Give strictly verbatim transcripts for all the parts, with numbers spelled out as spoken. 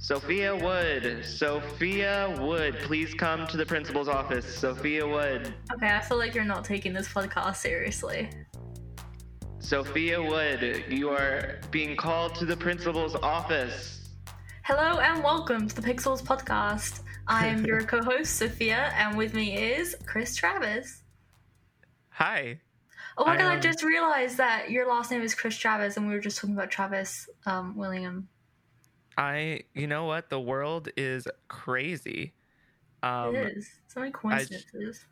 Sophia Wood. Sophia Wood, please come to the principal's office. Sophia Wood. Okay, I feel like you're not taking this podcast seriously. Sophia Wood, you are being called to the principal's office. Hello and welcome to the Pixels podcast. I am your co-host, Sophia, and with me is Chris Travis. Hi. Oh my I, god, um, I just realized that your last name is Chris Travis and we were just talking about Travis um, William. I, you know what? The world is crazy. Um, it is. So many coincidences.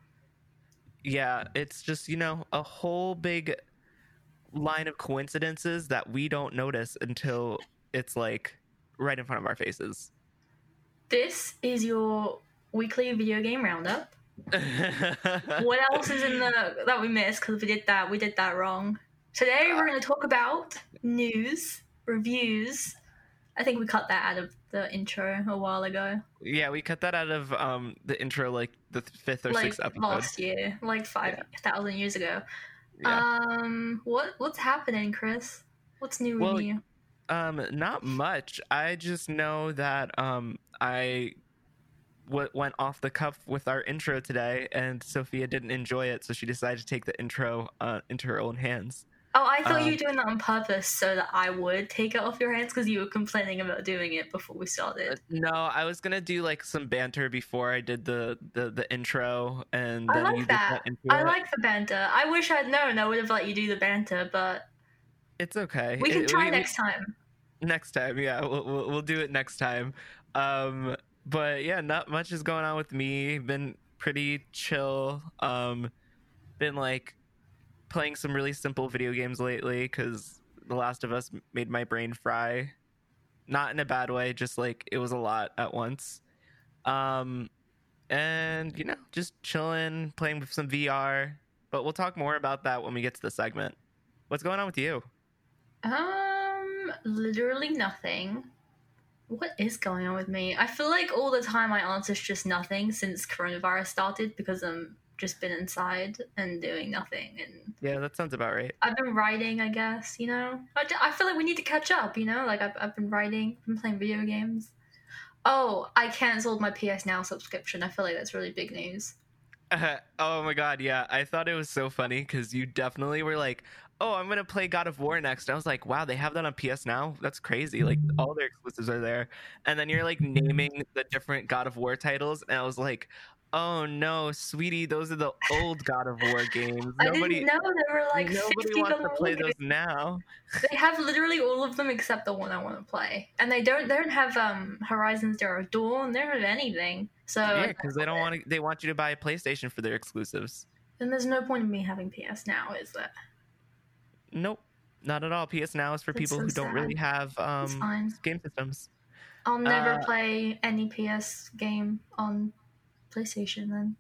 I, yeah, it's just, you know, a whole big line of coincidences that we don't notice until it's like right in front of our faces. This is your weekly video game roundup. What else is in the that we missed because we did that we did that wrong. Today we're going to talk about news, reviews. I think we cut that out of the intro a while ago. Yeah, we cut that out of um the intro like the fifth or like sixth episode last year, like five yeah. thousand years ago. Yeah. Um, what what's happening, Chris? What's new with Well, you? Um, not much. I just know that um I w- went off the cuff with our intro today, and Sophia didn't enjoy it, so she decided to take the intro uh, into her own hands. Oh, I thought um, you were doing that on purpose so that I would take it off your hands because you were complaining about doing it before we started. No, I was gonna do like some banter before I did the the, the intro, and I then like you that. just went into I it. like the banter. I wish I'd known. I would have let you do the banter, but It's okay. we can It- try we- next time. Next time, yeah, we'll, we'll we'll do it next time. Um, but yeah, not much is going on with me. Been pretty chill. Um, been like playing some really simple video games lately because The Last of Us made my brain fry. Not in a bad way, just like it was a lot at once. Um, and you know, just chilling, playing with some V R. But we'll talk more about that when we get to the segment. What's going on with you? Um, literally nothing. What is going on with me? I feel like all the time my answer's just nothing since coronavirus started because I'm just been inside and doing nothing. And Yeah, that sounds about right. I've been writing, I guess, you know? I, I feel like we need to catch up, you know? Like, I've, I've been writing, been playing video games. Oh, I cancelled my P S Now subscription. I feel like that's really big news. Uh, oh my god, yeah. I thought it was so funny because you definitely were like, oh, I'm going to play God of War next. And I was like, wow, they have that on P S Now? That's crazy. Like, all their exclusives are there. And then you're like naming the different God of War titles. And I was like, oh no, sweetie, those are the old God of War games. I Nobody, didn't know there were like nobody fifty wants God to of play War those games. now. They have literally all of them except the one I want to play. And they don't they don't have um Horizon Zero Dawn. They don't have anything. So Yeah, because they don't want to. They want you to buy a PlayStation for their exclusives. then there's no point in me having P S Now, is there? Nope, not at all. P S Now is for That's people so who don't sad. really have It's um fine. game systems. I'll never Uh, play any P S game on PlayStation then.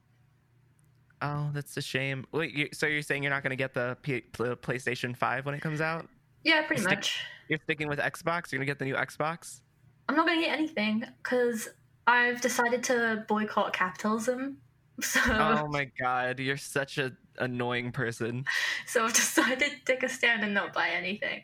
Oh, that's a shame. Wait, you, so you're saying you're not going to get the P- Pl- PlayStation five when it comes out? Yeah, pretty Stick- much. You're sticking with Xbox? You're going to get the new Xbox? I'm not going to get anything because I've decided to boycott capitalism. So, Oh my god, you're such a annoying person. so I've decided to take a stand and not buy anything.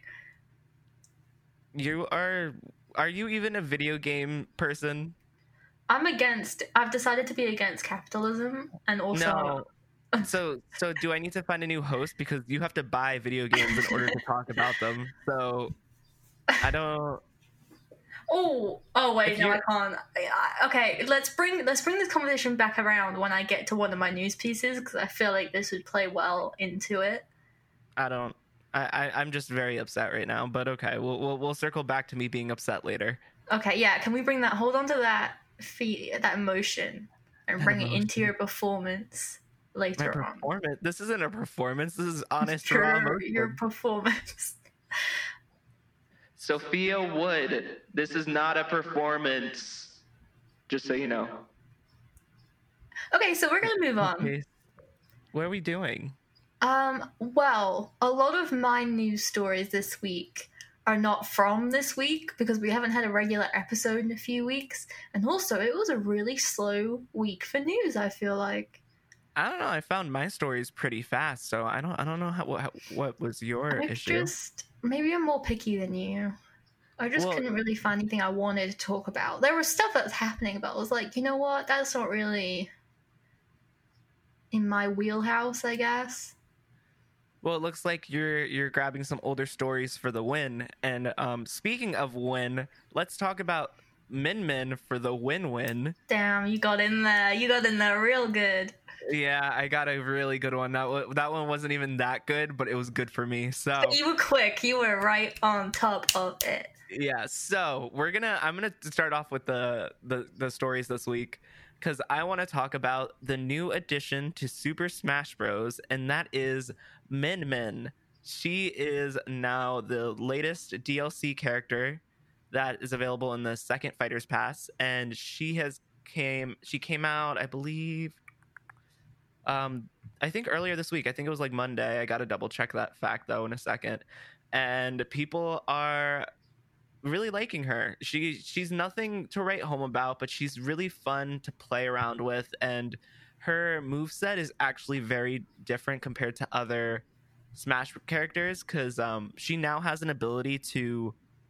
You are are you even a video game person? I'm against. I've decided to be against capitalism and also. No. So so do I need to find a new host because you have to buy video games in order to talk about them. So I don't Oh, oh wait, If no, I you're- can't. I- Okay, let's bring let's bring this conversation back around when I get to one of my news pieces because I feel like this would play well into it. I don't I, I I'm just very upset right now, but okay. We'll we'll we'll circle back to me being upset later. Okay, yeah, can we bring that? Hold on to that feet, that emotion, and That bring it into emotion. your performance My later on. performance. This isn't a performance. This is honest Your, raw emotion. your performance. Sophia Wood. This is not a performance. Just so you know. Okay, so we're gonna move on. Okay. What are we doing? Um, well, a lot of my news stories this week are not from this week because we haven't had a regular episode in a few weeks. And also, it was a really slow week for news, I feel like. I don't know. I found my stories pretty fast, so I don't. I don't know how what, what was your I've issue. just maybe I'm more picky than you. I just Well, couldn't really find anything I wanted to talk about. There was stuff that was happening, but I was like, you know what? That's not really in my wheelhouse, I guess. well, it looks like you're you're grabbing some older stories for the win. And um, speaking of win, let's talk about Min Min for the win-win. Damn, you got in there. You got in there real good. Yeah, I got a really good one. That w- that one wasn't even that good, but it was good for me. So You were quick. You were right on top of it. yeah, so we're gonna I'm gonna start off with the the, the stories this week because I want to talk about the new addition to Super Smash Bros, and that is Min Min. She is now the latest D L C character that is available in the second Fighters Pass, and she has came she came out, I believe, um I think earlier this week. I think it was like Monday. I got to double check that fact though in a second. And people are really liking her. She she's nothing to write home about, but she's really fun to play around with, and her moveset is actually very different compared to other Smash characters because um, she now has an ability to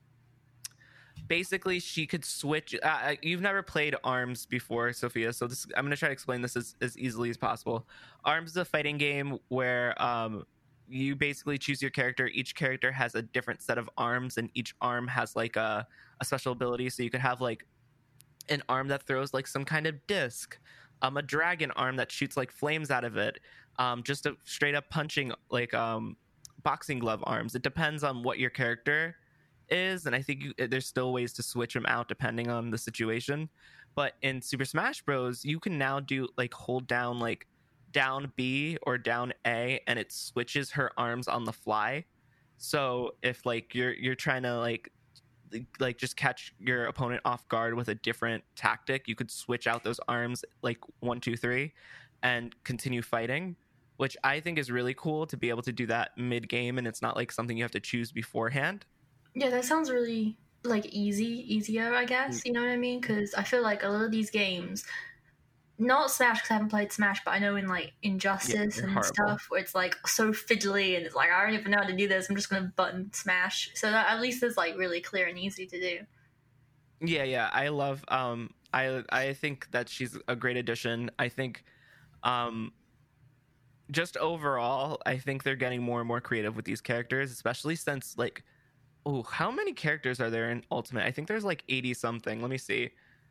basically she could switch. Uh, you've never played ARMS before, Sophia, so this I'm going to try to explain this as, as easily as possible. ARMS is a fighting game where um, you basically choose your character. Each character has a different set of arms, and each arm has like a, a special ability. So you could have like an arm that throws like some kind of disc, um, a dragon arm that shoots like flames out of it, um, just a straight up punching like um, boxing glove arms. It depends on what your character is, and I think you, there's still ways to switch them out depending on the situation. But in Super Smash Bros, you can now do like hold down like down B or down A, and it switches her arms on the fly. So if like you're you're trying to like like just catch your opponent off guard with a different tactic, you could switch out those arms like one two three and continue fighting, which I think is really cool to be able to do that mid game, and it's not like something you have to choose beforehand. Yeah, that sounds really like easy, easier, I guess. You know what I mean? Because I feel like a lot of these games, not Smash because I haven't played Smash, but I know in like Injustice Yeah, and horrible. stuff where it's like so fiddly and it's like I don't even know how to do this. I'm just gonna button smash. So that at least it's like really clear and easy to do. Yeah, yeah, I love. Um, I I think that she's a great addition. I think, um, just overall, I think they're getting more and more creative with these characters, especially since like, oh, how many characters are there in Ultimate? I think there's like eighty something. Let me see.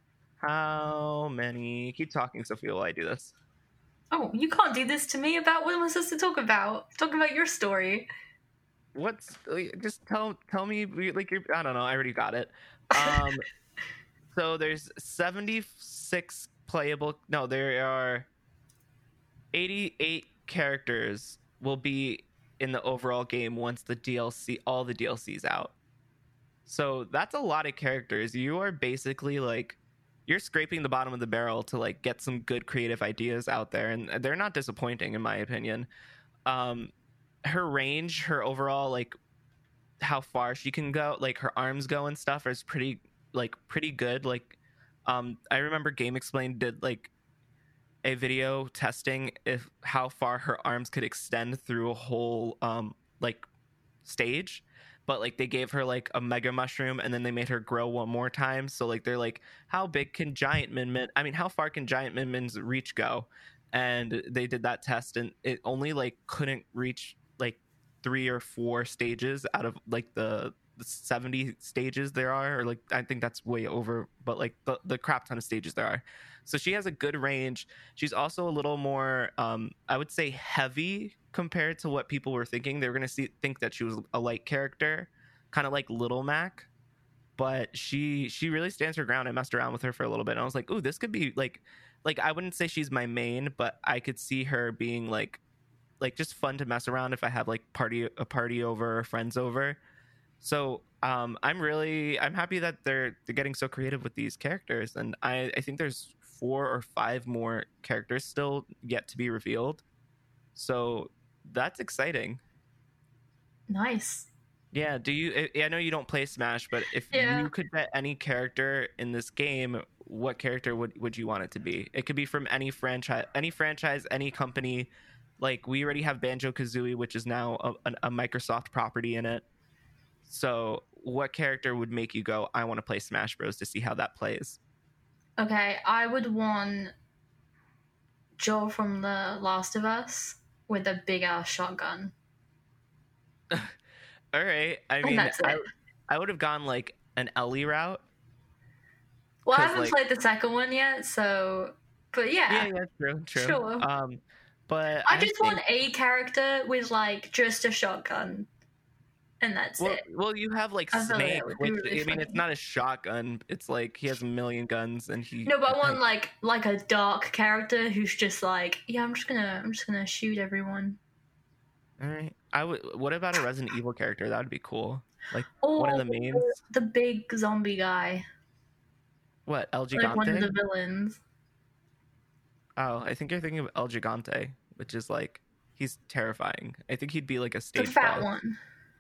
How many? Keep talking, Sophia, while I do this. Oh, you can't do this to me about what am I supposed to talk about? Talking about your story. What's just tell tell me like you're, I don't know. I already got it. Um, so there's seventy-six playable. No, there are eighty-eight characters will be in the overall game once the D L C, all the D L C's out. So that's a lot of characters. You are basically like you're scraping the bottom of the barrel to like get some good creative ideas out there, and they're not disappointing in my opinion. Um, her range, her overall like how far she can go, like her arms go and stuff, is pretty like pretty good. Like, um, I remember Game Explained did like a video testing if how far her arms could extend through a whole um like stage, but like they gave her like a mega mushroom and then they made her grow one more time. So like they're like, how big can giant Min Min, I mean how far can giant Min Min's reach go? And they did that test and it only like couldn't reach like three or four stages out of like the, the seventy stages there are, or like I think that's way over, but like the, the crap ton of stages there are. So she has a good range. She's also a little more um I would say heavy compared to what people were thinking. They were going to see think that she was a light character, kind of like Little Mac, but she she really stands her ground. I messed around with her for a little bit and I was like, ooh, this could be like like I wouldn't say she's my main, but I could see her being like like just fun to mess around if I have like party a party over or friends over. So um I'm really I'm happy that they're they're getting so creative with these characters, and I I think there's four or five more characters still yet to be revealed. So that's exciting. Nice. Yeah, do you I know you don't play Smash, but if Yeah. you could bet any character in this game, what character would would you want it to be? It could be from any franchise, any franchise, any company. Like we already have Banjo-Kazooie, which is now a, a Microsoft property in it. So what character would make you go, I want to play Smash Bros. To see how that plays? Okay, I would want Joel from The Last of Us with a big ass shotgun. All right. I And mean, that's I, it. I would have gone like an Ellie route. Well, I 'Cause, haven't like- played the second one yet, so. But yeah. Yeah, yeah, true, true. Sure. Um, but I I just think, want a character with, like, just a shotgun. And that's well, it. well, you have like I feel like Snake, that would be which really I mean, it's funny. not a shotgun. It's like he has a million guns, and he. No, but I want like like a dark character who's just like, yeah, I'm just gonna I'm just gonna shoot everyone. All right. I would. What about a Resident Evil character? That would be cool. Like Or one of the mains. the big zombie guy, What El like one of Gigante? the villains. Oh, I think you're thinking of El Gigante, which is like he's terrifying. I think he'd be like a The stage fat boss. one.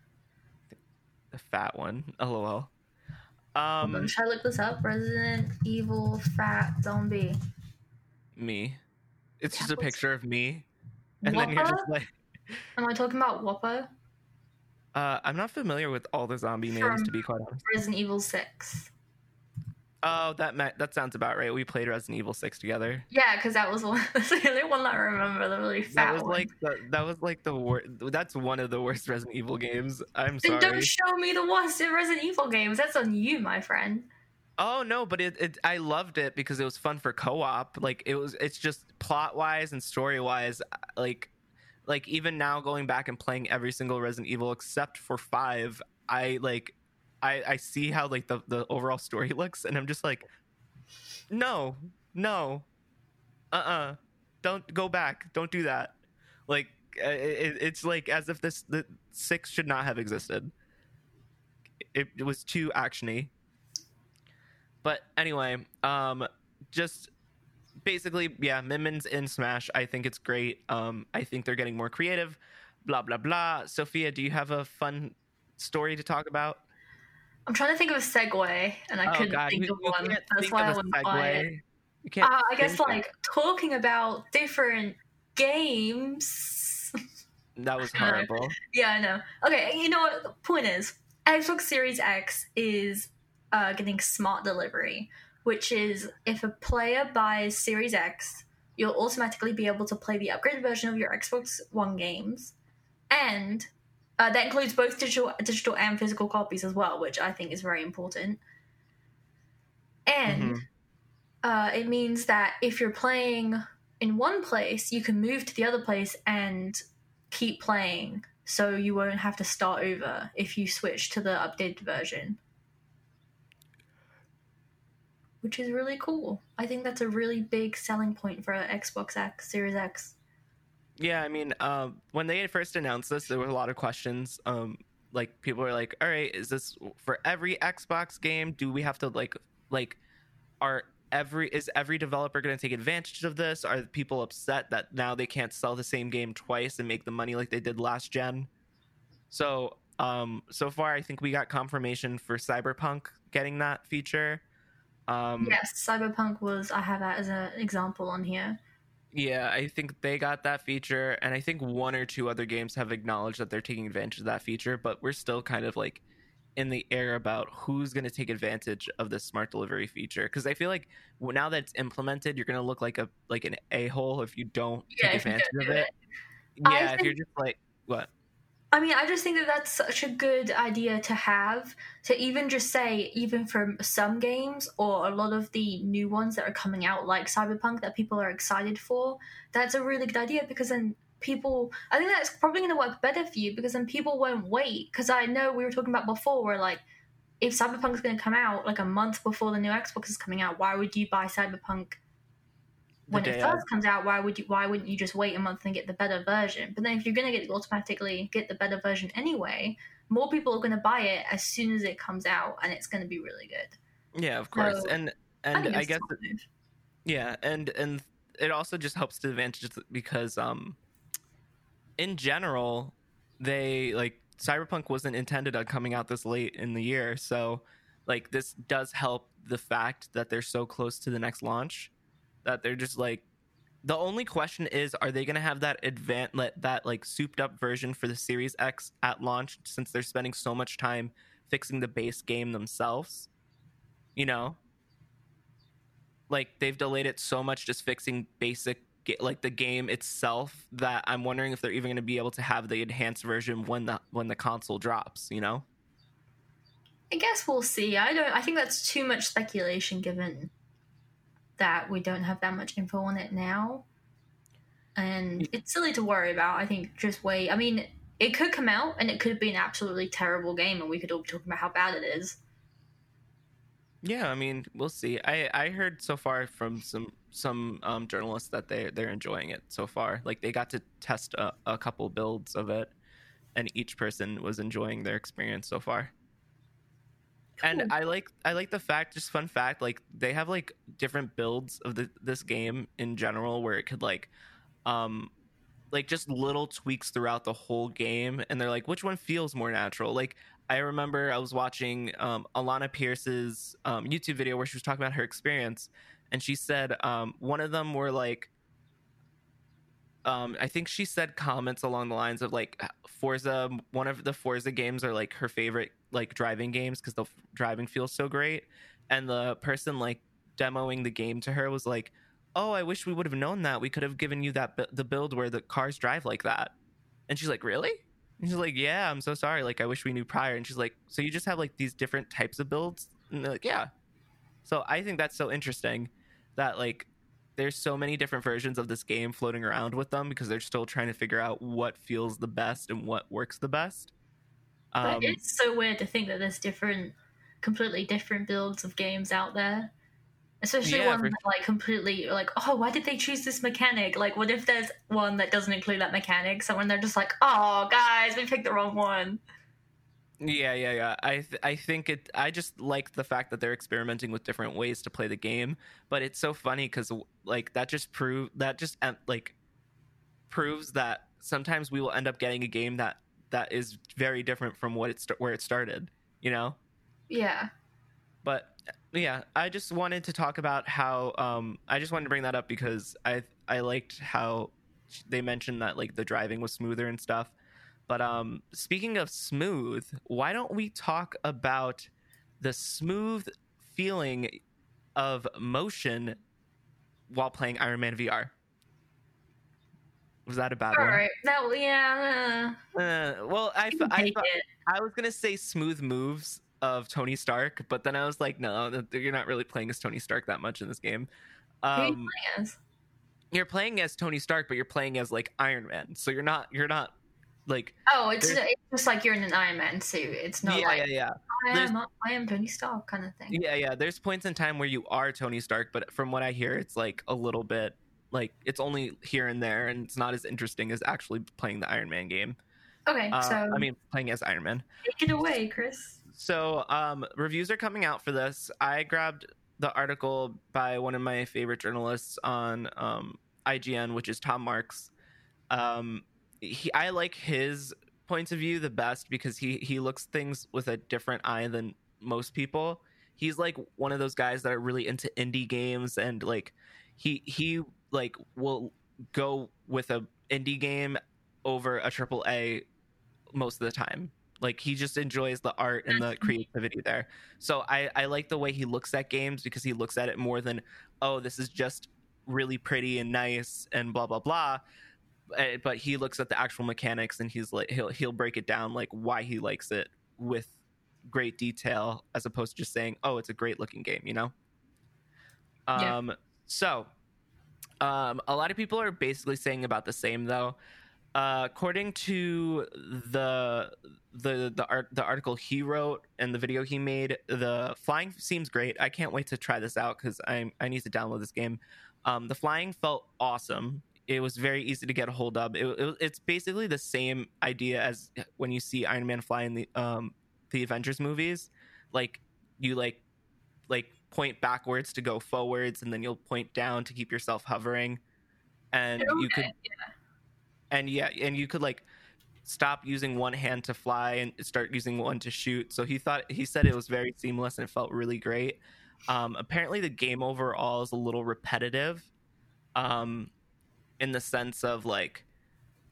The fat one. LOL. Hold on, Um, should I look this up? Resident Evil fat zombie. me. It's Yeah, just a what's- picture of me, and then you're Whopper? just like, Am I talking about Whopper? uh, I'm not familiar with all the zombie names, From- to be quite honest. Resident Evil six. Oh, that ma- that sounds about right. We played Resident Evil six together. Yeah, because that was one. That's the only one that I remember. The really fat That was one. like the, that was like the worst. That's one of the worst Resident Evil games. I'm Then sorry. don't show me the worst in Resident Evil games. That's on you, my friend. Oh no, but it, it I loved it because it was fun for co-op. Like it was it's just plot wise and story wise, like like even now going back and playing every single Resident Evil except for five, I like I I see how like the, the overall story looks, and I'm just like, no, no, uh-uh. Don't go back. Don't do that. Like uh, it, it's like as if this the six should not have existed. It, it was too actiony. But anyway, um, just basically, yeah, Min Min's in Smash. I think it's great. Um, I think they're getting more creative. Blah blah blah. Sophia, do you have a fun story to talk about? I'm trying to think of a segue, and I Oh, couldn't God, think you- of you one. can't That's think why I of a went quiet. segue. You can't. Uh, I guess think of- like talking about different games. that was I know. horrible. Yeah, I know. Okay, you know what? The point is, Xbox Series X is uh, getting smart delivery, which is if a player buys Series X, you'll automatically be able to play the upgraded version of your Xbox One games, and uh, that includes both digital, digital and physical copies as well, which I think is very important. And Mhm. uh, it means that if you're playing in one place, you can move to the other place and keep playing, so you won't have to start over if you switch to the updated version, which is really cool. I think that's a really big selling point for Xbox X, Series X. Yeah, I mean, um, when they first announced this, there were a lot of questions. Um, like people were like, "All right, is this for every Xbox game? Do we have to like, like, are every is every developer going to take advantage of this? Are people upset that now they can't sell the same game twice and make the money like they did last gen?" So, um, so far, I think we got confirmation for Cyberpunk getting that feature. Um, Yes, Cyberpunk was. I have that as an example on here. Yeah, I think they got that feature, and I think one or two other games have acknowledged that they're taking advantage of that feature, but we're still kind of like in the air about who's going to take advantage of this smart delivery feature, because I feel like w- now that it's implemented, you're going to look like a like an a-hole if you don't Yeah, take if you advantage don't of do it. I Yeah, if think- you're just like, what? I mean, I just think that that's such a good idea to have, to even just say, even for some games or a lot of the new ones that are coming out, like Cyberpunk, that people are excited for, that's a really good idea, because then people, I think that's probably going to work better for you, because then people won't wait. Because I know we were talking about before, where like, if Cyberpunk's going to come out like a month before the new Xbox is coming out, why would you buy Cyberpunk when The it day first of. comes out? Why would you? Why wouldn't you just wait a month and get the better version? But then if you're going to get automatically get the better version anyway, more people are going to buy it as soon as it comes out, and it's going to be really good. Yeah, of course. So, and I, and think I, it's a guess smart move. Yeah, and and it also just helps to advantage because um in general, they like Cyberpunk wasn't intended on coming out this late in the year, so like this does help the fact that they're so close to the next launch that they're just like the only question is, are they going to have that advan- let that like souped up version for the Series X at launch, since they're spending so much time fixing the base game themselves, you know, like they've delayed it so much just fixing basic like the game itself that I'm wondering if they're even going to be able to have the enhanced version when the when the console drops, you know. I guess we'll see. I don't I think that's too much speculation given that we don't have that much info on it now, and it's silly to worry about. I think just wait. I mean, it could come out and it could be an absolutely terrible game and we could all be talking about how bad it is. Yeah, I mean, we'll see. I, I heard so far from some some um, journalists that they they're enjoying it so far. Like they got to test a, a couple builds of it, and each person was enjoying their experience so far. Cool. And I like I like the fact, just fun fact, like they have like different builds of the, this game in general, where it could like, um, like just little tweaks throughout the whole game, and they're like, which one feels more natural? Like. I remember I was watching um, Alana Pierce's um, YouTube video where she was talking about her experience, and she said um, one of them were like, um, I think she said comments along the lines of like Forza, one of the Forza games are like her favorite like driving games because the f- driving feels so great, and the person like demoing the game to her was like, oh, I wish we would have known that. We could have given you that bu- the build where the cars drive like that. And she's like, really? And she's like, yeah, I'm so sorry. Like, I wish we knew prior. And she's like, so you just have like these different types of builds? And they're like, yeah. So I think that's so interesting that like there's so many different versions of this game floating around with them because they're still trying to figure out what feels the best and what works the best. Um, but it's so weird to think that there's different, completely different builds of games out there. Especially yeah, one for... that, like, completely, like, oh, why did they choose this mechanic? Like, what if there's one that doesn't include that mechanic? So when they're just like, oh, guys, we picked the wrong one. Yeah, yeah, yeah. I th- I think it. I just like the fact that they're experimenting with different ways to play the game. But it's so funny because, like, that just prove that just like proves that sometimes we will end up getting a game that that is very different from what it st- where it started. You know? Yeah. But. Yeah, I just wanted to talk about how um, I just wanted to bring that up because I I liked how they mentioned that like the driving was smoother and stuff. But um, speaking of smooth, why don't we talk about the smooth feeling of motion while playing Iron Man V R? Was that a bad All one? All right, that yeah. Uh, well, I I, I, I was gonna say smooth moves of Tony Stark, but then I was like, no, you're not really playing as Tony Stark that much in this game. Um, Who are you playing as? You're playing as Tony Stark, but you're playing as like Iron Man, so you're not you're not like oh, it's, it's just like you're in an Iron Man suit. It's not yeah, like yeah, yeah. I am I am Tony Stark kind of thing. Yeah, yeah. There's points in time where you are Tony Stark, but from what I hear, it's like a little bit like it's only here and there, and it's not as interesting as actually playing the Iron Man game. Okay, uh, so I mean, playing as Iron Man. Take it away, Chris. So, um, reviews are coming out for this. I grabbed the article by one of my favorite journalists on um, I G N, which is Tom Marks. Um, he, I like his points of view the best because he he looks things with a different eye than most people. He's like one of those guys that are really into indie games, and like he he like will go with a indie game over a triple A most of the time. Like he just enjoys the art and the creativity there. So I, I like the way he looks at games because he looks at it more than, oh, this is just really pretty and nice and blah, blah, blah. But he looks at the actual mechanics and he's like, he'll, he'll break it down like why he likes it with great detail as opposed to just saying, oh, it's a great looking game, you know? Yeah. Um, so um, a lot of people are basically saying about the same though. Uh, according to the the the art the article he wrote and the video he made, the flying seems great. I can't wait to try this out because I I need to download this game. Um, the flying felt awesome. It was very easy to get a hold of. It, it, it's basically the same idea as when you see Iron Man fly in the um the Avengers movies. Like you like like point backwards to go forwards, and then you'll point down to keep yourself hovering, and okay, you could. Yeah. And yeah, and you could like stop using one hand to fly and start using one to shoot. So he thought he said it was very seamless and it felt really great. Um, apparently, the game overall is a little repetitive, um, in the sense of like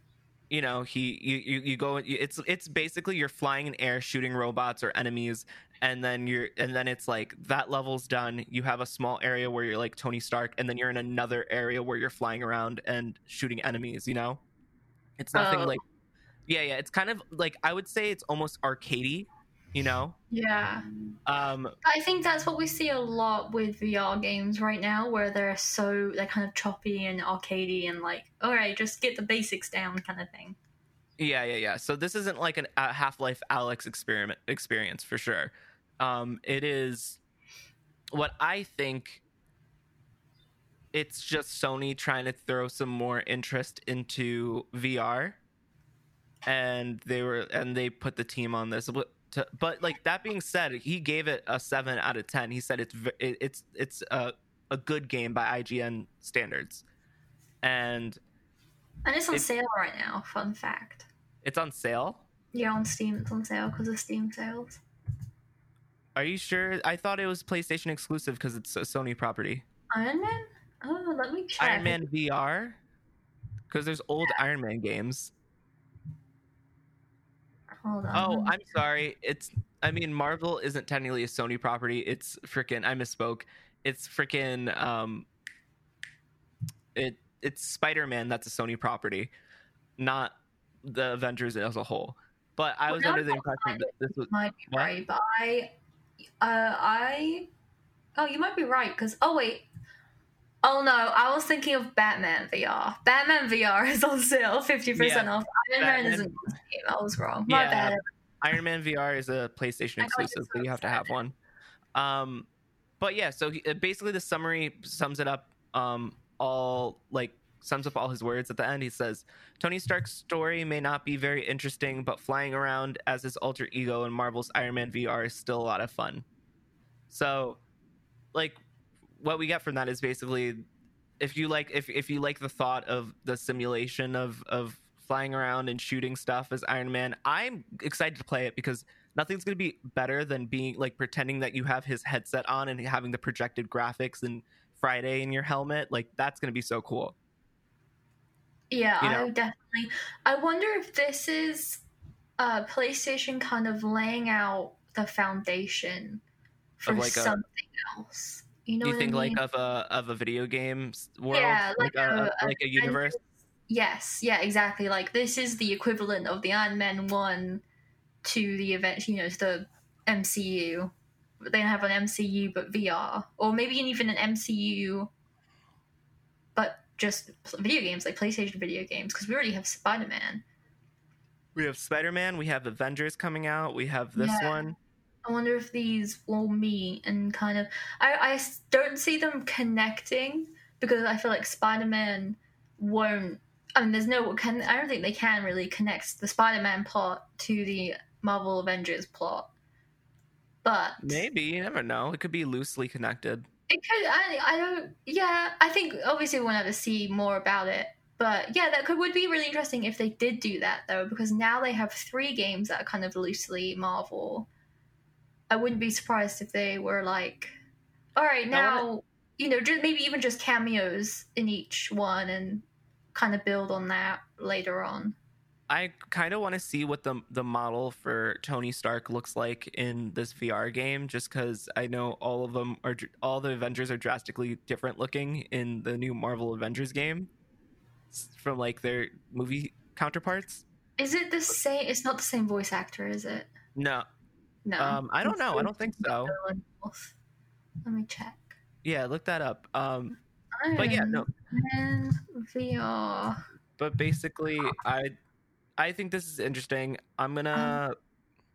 you know, he you you, you go. It's it's basically you're flying in air, shooting robots or enemies, and then you're and then it's like that level's done. You have a small area where you're like Tony Stark, and then you're in another area where you're flying around and shooting enemies. You know, it's nothing Oh, like yeah, yeah. It's kind of like I would say it's almost arcadey. You know, yeah. um, I think that's what we see a lot with V R games right now, where they're so they're kind of choppy and arcadey and like, all right, just get the basics down kind of thing. yeah, yeah, yeah. So this isn't like an a Half-Life Alex experiment experience for sure. Um, it is what I think. It's just Sony trying to throw some more interest into V R, and they were and they put the team on this. But, to, but like that being said, he gave it a seven out of ten. He said it's it, it's it's a a good game by I G N standards, and And it's on it, sale right now. Fun fact. it's on sale. Yeah, on Steam, it's on sale because of Steam sales. Are you sure? I thought it was PlayStation exclusive because it's a Sony property. Iron Man? Oh, let me check. Iron Man V R, because there's old Iron Man games. Hold on. Oh, I'm sorry. It's I mean Marvel isn't technically a Sony property. It's freaking I misspoke. It's freaking um it it's Spider-Man that's a Sony property, not the Avengers as a whole. But I Well, was now under the I impression that this was might be what? right, but I, uh, I, oh, you might be right because oh wait, oh no, I was thinking of Batman V R. Batman V R is on sale, fifty percent Yeah, off. Iron Man Batman- isn't on Steam. I was wrong. My Yeah. bad. Iron Man V R is a PlayStation I got you exclusive, so so you have to have one. Um, but yeah, so he, basically the summary sums it up. Um, all like sums up all his words at the end. He says, "Tony Stark's story may not be very interesting, but flying around as his alter ego in Marvel's Iron Man V R is still a lot of fun." So, like, what we get from that is basically, if you like, if if you like the thought of the simulation of of flying around and shooting stuff as Iron Man, I'm excited to play it because nothing's going to be better than being like pretending that you have his headset on and having the projected graphics and Friday in your helmet. Like that's going to be so cool. Yeah, You I know? definitely. I wonder if this is uh, PlayStation kind of laying out the foundation for Of like a- something else. You know you what think I mean? like of a of a video game world, Yeah, like like, a, a- a- like a universe. Yes, yeah, exactly. Like this is the equivalent of the Iron Man one to the event, you know, to the M C U. They don't have an M C U but V R, or maybe even an M C U, but just video games like PlayStation video games because we already have Spider Man. We have Spider-Man, we have Avengers coming out, we have this Yeah. one. I wonder if these will meet and kind of. I, I s- don't see them connecting because I feel like Spider Man won't. I mean, there's no. Can I don't think they can really connect the Spider Man plot to the Marvel Avengers plot. But Maybe, you never know. It could be loosely connected. it could. I, I don't. Yeah, I think obviously we'll have to see more about it. But yeah, that could would be really interesting if they did do that though, because now they have three games that are kind of loosely Marvel. I wouldn't be surprised if they were like, all right, now, you know, just, maybe even just cameos in each one and kind of build on that later on. I kind of want to see what the the model for Tony Stark looks like in this V R game, just because I know all of them are all the Avengers are drastically different looking in the new Marvel Avengers game from like their movie counterparts. Is it the same? It's not the same voice actor, is it? No, No. um, I don't It's know. I don't think so. Nolan North. Let me check. Yeah, look that up. Um, but yeah, no. Iron Man V R. But basically, I I think this is interesting. I'm gonna. Um,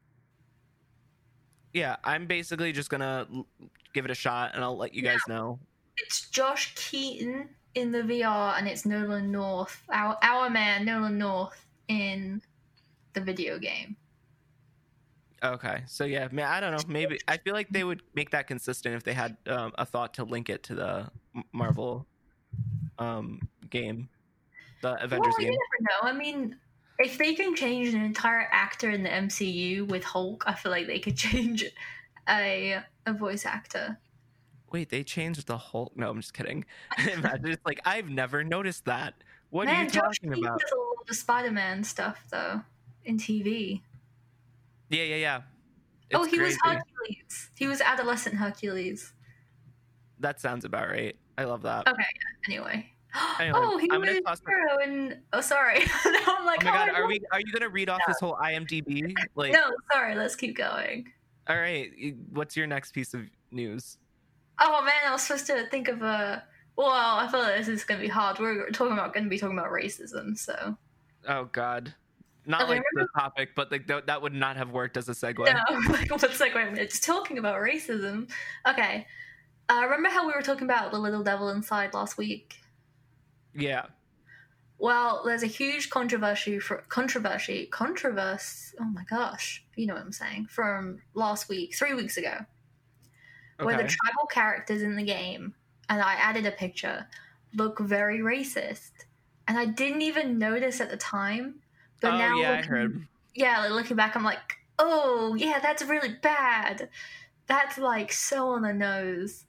Yeah, I'm basically just gonna l- give it a shot, and I'll let you guys know. It's Josh Keaton in the V R, and it's Nolan North, our our man Nolan North in the video game. Okay, so yeah, ma- I don't know. Maybe I feel like they would make that consistent if they had um, a thought to link it to the M- Marvel um, game, the Avengers Well, you game. never know. I mean, if they can change an entire actor in the M C U with Hulk, I feel like they could change a a voice actor. Wait, they changed the Hulk? No, I'm just kidding. Imagine it's like I've never noticed that. What are Man, you Josh talking Keaton about? does a lot the Spider-Man stuff though in T V. Yeah, yeah, yeah. Oh, It's he was crazy. Hercules. He was adolescent Hercules. That sounds about right. I love that. Okay, yeah. Anyway. Anyway, Oh, he I'm was gonna toss the- hero and oh, sorry. Now I'm like, Oh my god, I are love- we? Are you gonna read off No. his whole I M D B? Like, No, sorry. Let's keep going. all right. What's your next piece of news? Oh man, I was supposed to think of a. Well, I feel like this is going to be hard. We're talking about going to be talking about racism, so. Oh god, not Okay, like remember- the topic, but like th- that would not have worked as a segue. No, like what's like wait a minute, just talking about racism. Okay, uh, remember how we were talking about the little devil inside last week? Yeah. Well, there's a huge controversy for controversy controversy. Oh my gosh, you know what I'm saying? From last week, three weeks ago, where the Okay. tribal characters in the game, and I added a picture, look very racist, and I didn't even notice at the time. But Oh now, yeah, I looking- heard. Yeah, like looking back, I'm like, oh yeah, that's really bad. That's like so on the nose.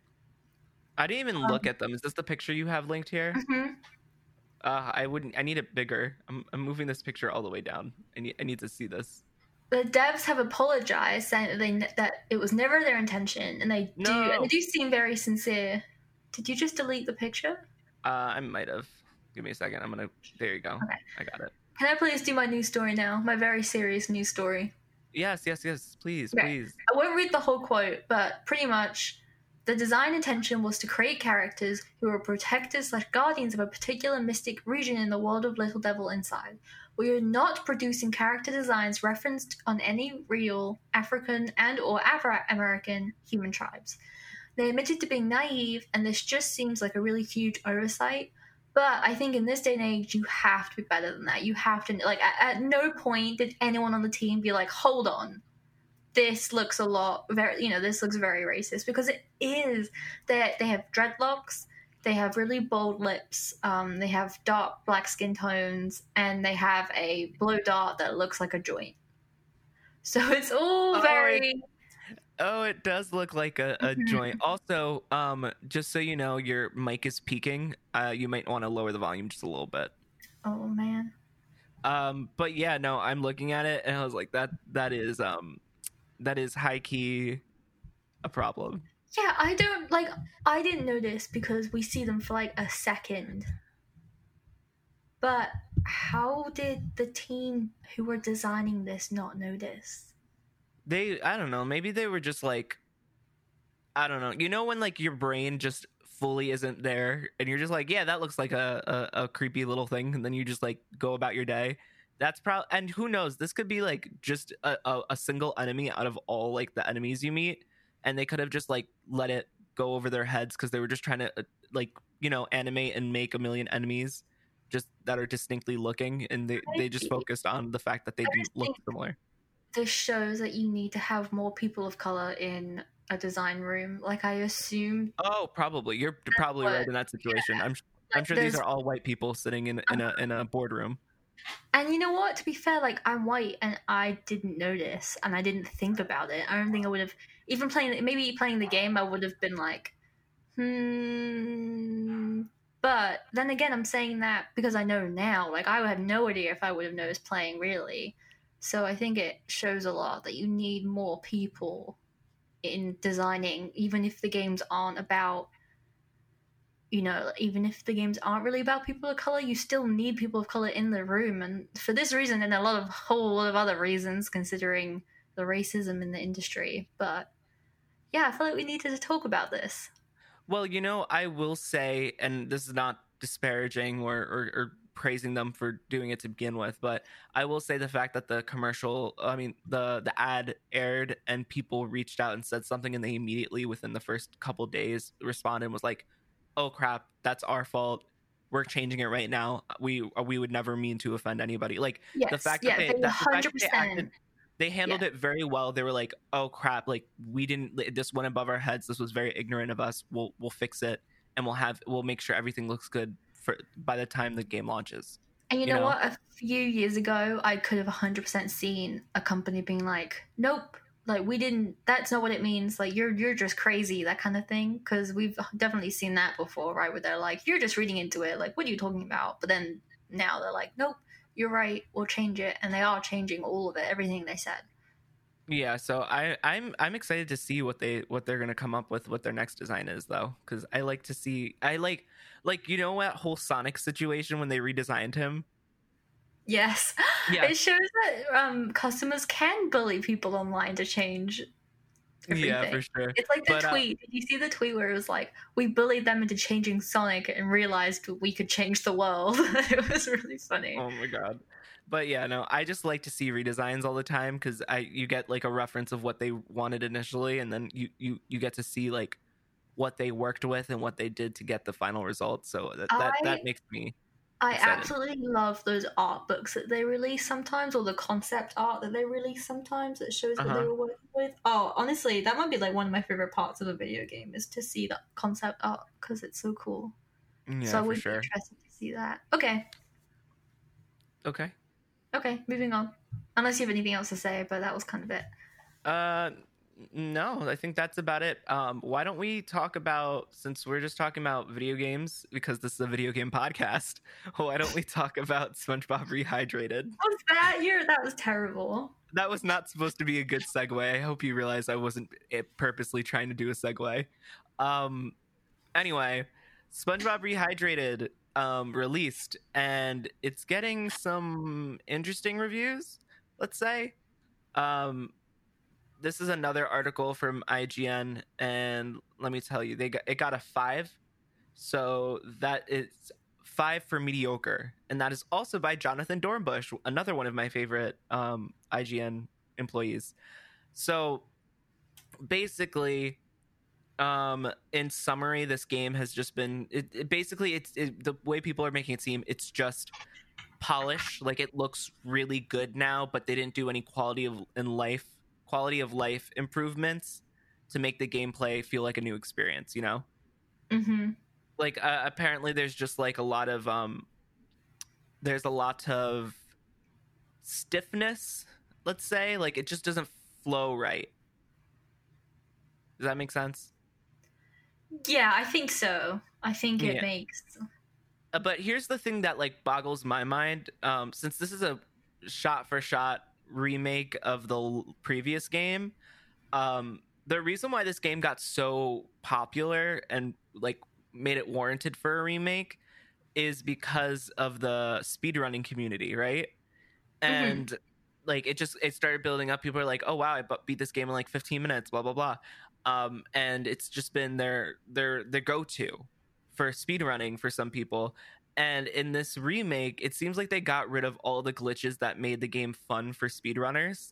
I didn't even Um, look at them. Is this the picture you have linked here? hmm Uh, I wouldn't. I need it bigger. I'm, I'm moving this picture all the way down. I need. I need to see this. The devs have apologized, saying that they that it was never their intention, and they do No. and they do seem very sincere. Did you just delete the picture? Uh, I might have. Give me a second. I'm gonna. There you go. Okay. I got it. Can I please do my news story now? My very serious news story. Yes, yes, yes. Please, Okay. please. I won't read the whole quote, but pretty much the design intention was to create characters who are protectors slash guardians of a particular mystic region in the world of Little Devil Inside. We are not producing character designs referenced on any real African and or Afro-American human tribes. They admitted to being naive, and this just seems like a really huge oversight. But I think in this day and age, you have to be better than that. You have to, like, at, at no point did anyone on the team be like, hold on, this looks a lot, very, you know, this looks very racist, because it is. They, they have dreadlocks, they have really bold lips, um, they have dark black skin tones, and they have a blow dart that looks like a joint. So it's all Oh, very... Oh, it does look like a, a Mhm. joint. Also, um, just so you know, your mic is peaking. Uh, you might want to lower the volume just a little bit. Oh, man. Um, but yeah, no, I'm looking at it and I was like, that that is um, that is high key a problem. Yeah, I don't, like, I didn't notice because we see them for, like, a second. But how did the team who were designing this not notice? They, I don't know, maybe they were just like, I don't know. You know when like your brain just fully isn't there and you're just like, yeah, that looks like a, a, a creepy little thing, and then you just like go about your day. That's probably, and who knows, this could be like just a, a, a single enemy out of all like the enemies you meet, and they could have just like let it go over their heads because they were just trying to uh, like, you know, animate and make a million enemies just that are distinctly looking, and they, they just focused on the fact that they I didn't just look think- similar. This shows that you need to have more people of color in a design room. Like, I assume. Oh, probably. You're probably what- right in that situation. I'm I'm like, sure these there's- are all white people sitting in in a in a boardroom. And you know what? To be fair, like, I'm white and I didn't notice and I didn't think about it. I don't think I would have, even playing, maybe playing the game, I would have been like, hmm. But then again, I'm saying that because I know now. Like, I have no idea if I would have noticed playing, really. So I think it shows a lot that you need more people in designing, even if the games aren't about, you know, even if the games aren't really about people of color, you still need people of color in the room. And for this reason, and a lot of whole lot of other reasons, considering the racism in the industry. But yeah, I feel like we needed to talk about this. Well, you know, I will say, and this is not disparaging or, or, or praising them for doing it to begin with, but I will say the fact that the commercial, I mean, the the ad aired and people reached out and said something, and they immediately within the first couple days responded and was like, "Oh crap, that's our fault. We're changing it right now. We we would never mean to offend anybody." Like Yes, the fact yeah, that they, they that, the fact hundred that they percent. acted, they handled it very well. They were like, "Oh crap! Like we didn't. This went above our heads. This was very ignorant of us. We'll we'll fix it, and we'll have we'll make sure everything looks good for by the time the game launches." And you, you know, know? what? A few years ago, I could have one hundred percent seen a company being like, "Nope, like we didn't. That's not what it means. Like you're you're just crazy," that kind of thing. Because we've definitely seen that before, right? Where they're like, "You're just reading into it. Like, what are you talking about?" But then now they're like, "Nope, you're right, we'll change it, and they are changing all of it, everything they said. Yeah, so I, I'm I'm excited to see what they what they're gonna come up with what their next design is though, because I like to see I like like you know that whole Sonic situation when they redesigned him. Yes, Yeah. It shows that um, customers can bully people online to change everything. Yeah, for sure. It's like the But, uh, tweet. Did you see the tweet where it was like, we bullied them into changing Sonic and realized we could change the world? It was really funny. Oh my god. But yeah, no, I just like to see redesigns all the time because I you get like a reference of what they wanted initially, and then you you you get to see like what they worked with and what they did to get the final result. So that that, I- that makes me I excited. absolutely love those art books that they release sometimes, or the concept art that they release sometimes that shows what Uh-huh. they were working with. Oh, honestly, that might be like one of my favorite parts of a video game is to see that concept art because it's so cool. Yeah, so I for would sure. be interested to see that. Okay. Okay. Okay, moving on. Unless you have anything else to say, but that was kind of it. Uh no, I think that's about it. Um why don't we talk about, since we're just talking about video games because this is a video game podcast, why don't we talk about SpongeBob Rehydrated? Was that your? That was terrible. That was not supposed to be a good segue. I hope you realize I wasn't purposely trying to do a segue. Um anyway, SpongeBob Rehydrated um released, and it's getting some interesting reviews, let's say. Um this is another article from I G N, and let me tell you, they got it got a five, so that is five for mediocre, and that is also by Jonathan Dornbush, another one of my favorite um, I G N employees. So basically, um, in summary, this game has just been it, it basically it's it, the way people are making it seem, it's just polish. Like, it looks really good now, but they didn't do any quality of in life quality of life improvements to make the gameplay feel like a new experience, you know? Mm-hmm. Like, uh, apparently there's just like a lot of um there's a lot of stiffness, let's say. Like, it just doesn't flow right. Does that make sense? Yeah, I think so. I think it Yeah. makes. Uh, but here's the thing that like boggles my mind. Um, since this is a shot-for-shot remake of the l- previous game, um, the reason why this game got so popular and like made it warranted for a remake is because of the speedrunning community, right? And like, it just it started building up. People are like, "Oh wow, I bu- beat this game in like fifteen minutes," blah blah blah. Um, and it's just been their their their go-to for speedrunning for some people. And in this remake, it seems like they got rid of all the glitches that made the game fun for speedrunners.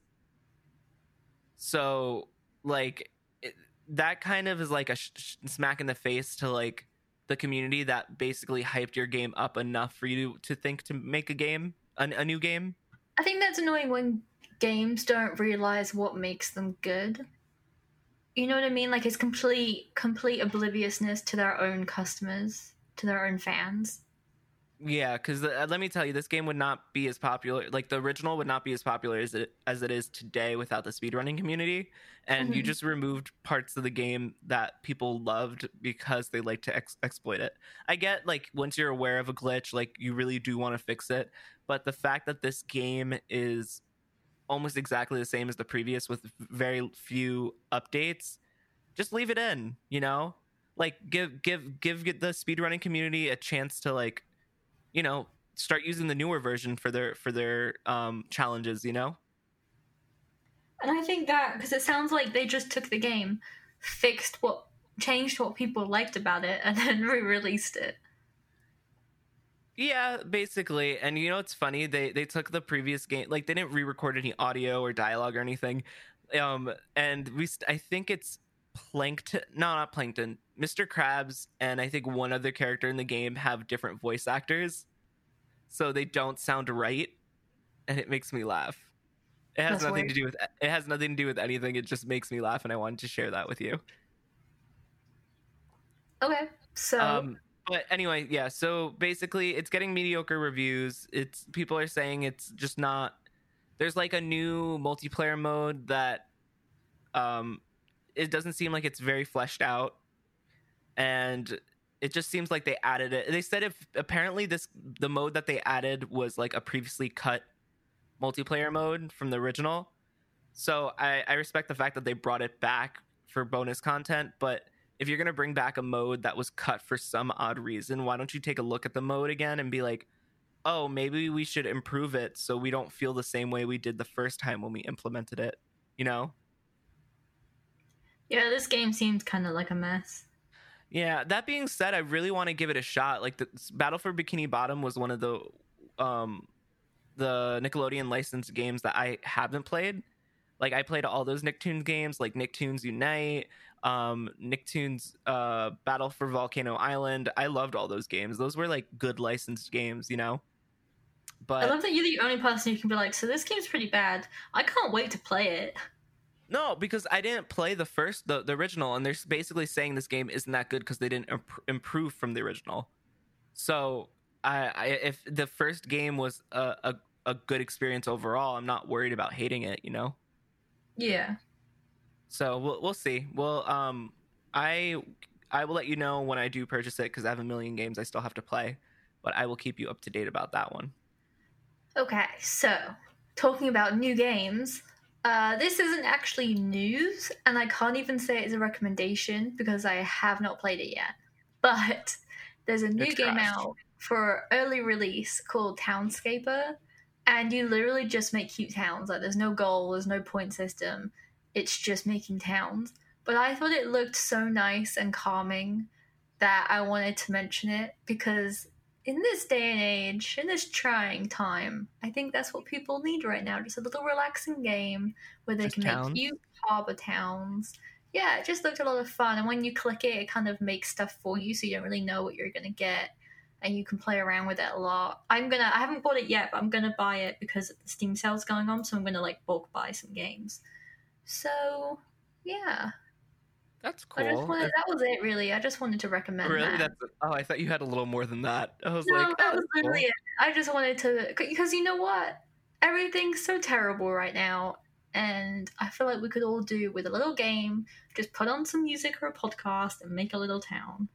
So, like, it, that kind of is like a sh- sh- smack in the face to like the community that basically hyped your game up enough for you to, to think to make a game, a, a new game. I think that's annoying when games don't realize what makes them good. You know what I mean? Like, it's complete complete obliviousness to their own customers, to their own fans. Yeah, because uh, let me tell you, this game would not be as popular. Like, the original would not be as popular as it as it is today without the speedrunning community. And you Mhm. just removed parts of the game that people loved because they like to ex- exploit it. I get, like, once you're aware of a glitch, like, you really do want to fix it. But the fact that this game is almost exactly the same as the previous with very few updates, just leave it in, you know? Like, give give give the speedrunning community a chance to, like, you know, start using the newer version for their for their um challenges, you know? And I think that because it sounds like they just took the game, fixed what, changed what people liked about it, and then re-released it. Yeah, basically. And you know, it's funny, they they took the previous game, like, they didn't re-record any audio or dialogue or anything. Um and we st- I think it's Plankton, no, not Plankton, Mister Krabs, and I think one other character in the game have different voice actors, so they don't sound right, and it makes me laugh. It has That's nothing weird. to do with it has nothing to do with anything. It just makes me laugh, and I wanted to share that with you. Okay, so Um, but anyway, yeah. So basically, it's getting mediocre reviews. It's people are saying it's just not. There's like a new multiplayer mode that, um, it doesn't seem like it's very fleshed out, and it just seems like they added it. They said if apparently this the mode that they added was like a previously cut multiplayer mode from the original. So I, I respect the fact that they brought it back for bonus content, but if you're going to bring back a mode that was cut for some odd reason, why don't you take a look at the mode again and be like, oh, maybe we should improve it so we don't feel the same way we did the first time when we implemented it, you know? Yeah, this game seems kind of like a mess. Yeah, that being said, I really want to give it a shot. Like, the Battle for Bikini Bottom was one of the um the Nickelodeon licensed games that I haven't played. Like, I played all those Nicktoons games, like Nicktoons Unite, um, Nicktoons uh, Battle for Volcano Island. I loved all those games. Those were, like, good licensed games, you know? But I love that you're the only person who can be like, so this game's pretty bad. I can't wait to play it. No, because I didn't play the first, the, the original, and they're basically saying this game isn't that good because they didn't imp- improve from the original. So, I, I if the first game was a, a, a good experience overall, I'm not worried about hating it, you know? Yeah. So we'll we'll see. Well, um, I I will let you know when I do purchase it because I have a million games I still have to play, but I will keep you up to date about that one. Okay, so talking about new games, uh, this isn't actually news, and I can't even say it's a recommendation because I have not played it yet. But there's a new It's game trash. out for early release called Townscaper, and you literally just make cute towns. Like, there's no goal, there's no point system. It's just making towns. But I thought it looked so nice and calming that I wanted to mention it because in this day and age, in this trying time, I think that's what people need right now. Just a little relaxing game where they Just can towns? make cute harbor towns. Yeah, it just looked a lot of fun. And when you click it, it kind of makes stuff for you so you don't really know what you're going to get. And you can play around with it a lot. I'm gonna, I haven't bought it yet, but I'm gonna buy it because the Steam sale's going on, so I'm gonna like bulk buy some games. So, yeah. That's I just cool. wanted, that was it really. I just wanted to recommend Really? that. That's oh, I thought you had a little more than that. I was No, like, that oh, was that's cool. literally it. I just wanted to, because you know what? Everything's so terrible right now, and I feel like we could all do with a little game, just put on some music or a podcast and make a little town.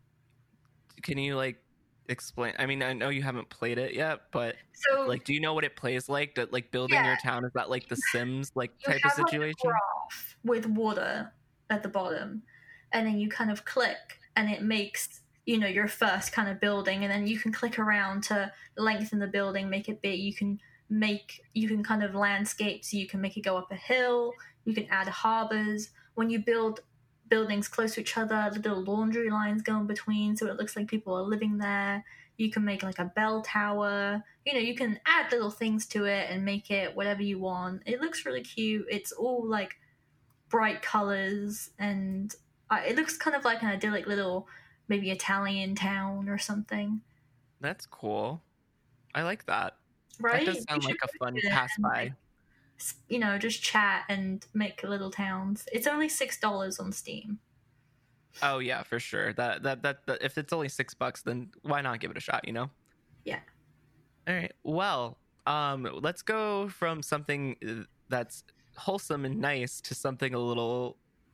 Can you like explain? I mean, I know you haven't played it yet, but So, like, do you know what it plays like? That like building Yeah. your town, is that like the Sims like you type of have like a situation? graph with water at the bottom, and then you kind of click, and it makes, you know, your first kind of building, and then you can click around to lengthen the building, make it big. You can make, you can kind of landscape, so you can make it go up a hill. You can add harbors. When you build buildings close to each other, the little laundry lines go in between, so it looks like people are living there. You can make like a bell tower. You know, you can add little things to it and make it whatever you want. It looks really cute. It's all like bright colors, and uh, it looks kind of like an idyllic little, maybe Italian town or something. That's cool. I like that. Right? That does sound You like a should fun do it pass and, by. like, s- you know, just chat and make little towns. It's only six dollars on Steam. Oh yeah, for sure. That, that that that if it's only six bucks, then why not give it a shot? You know. Yeah. All right. Well, um, let's go from something uh, that's wholesome and nice to something a little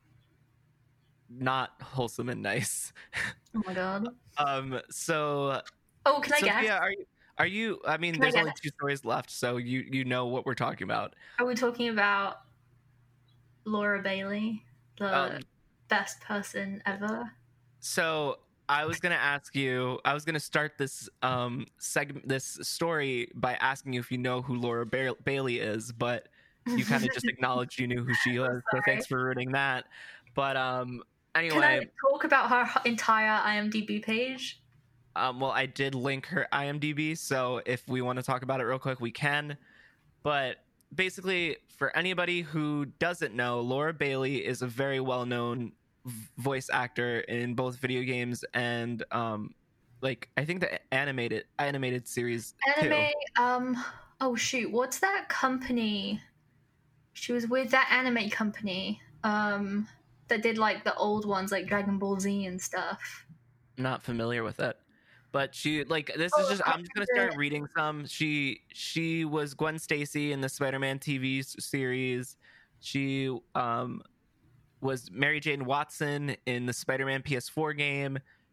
not wholesome and nice. Oh my god. um. So, Oh, can I Sophia, guess? are you? Are you? I mean, Can I there's only guess? two stories left, so you you know what we're talking about. Are we talking about Laura Bailey, the Um, best person ever? So I was gonna ask you. I was gonna start this um segment, this story, by asking you if you know who Laura ba- Bailey is, but you kind of just acknowledged you knew who she was. So Sorry. thanks for ruining that. But um, Can I anyway, talk about her entire IMDb page? um, well, I did link her IMDb, so if we want to talk about it real quick, we can. But basically, for anybody who doesn't know, Laura Bailey is a very well-known voice actor in both video games and um like I think the animated animated series Anime, too. um, oh shoot, what's that company? She was with that anime company, um, that did like the old ones, like Dragon Ball Z and stuff. Not familiar with it, but she like this is Oh, just I'm just gonna I start reading some. She she was Gwen Stacy in the Spider-Man T V s- series. She um was Mary Jane Watson in the Spider-Man P S four game.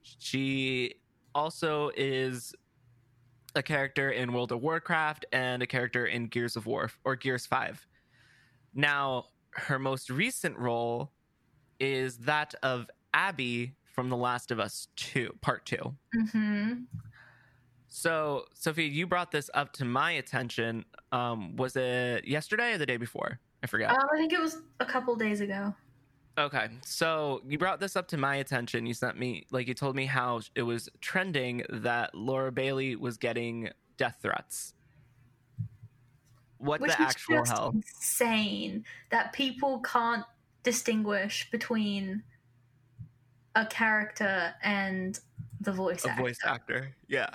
She also is a character in World of Warcraft and a character in Gears of War or Gears five. Now, her most recent role is that of Abby from The Last of Us two, Part two. Mm-hmm. So, Sophia, you brought this up to my attention. Um, was it yesterday or the day before? I forget. Um, I think it was a couple days ago. Okay, so you brought this up to my attention. You sent me, like, you told me how it was trending that Laura Bailey was getting death threats. What Which the is actual just hell? insane that people can't distinguish between a character and the voice A actor. voice actor, yeah.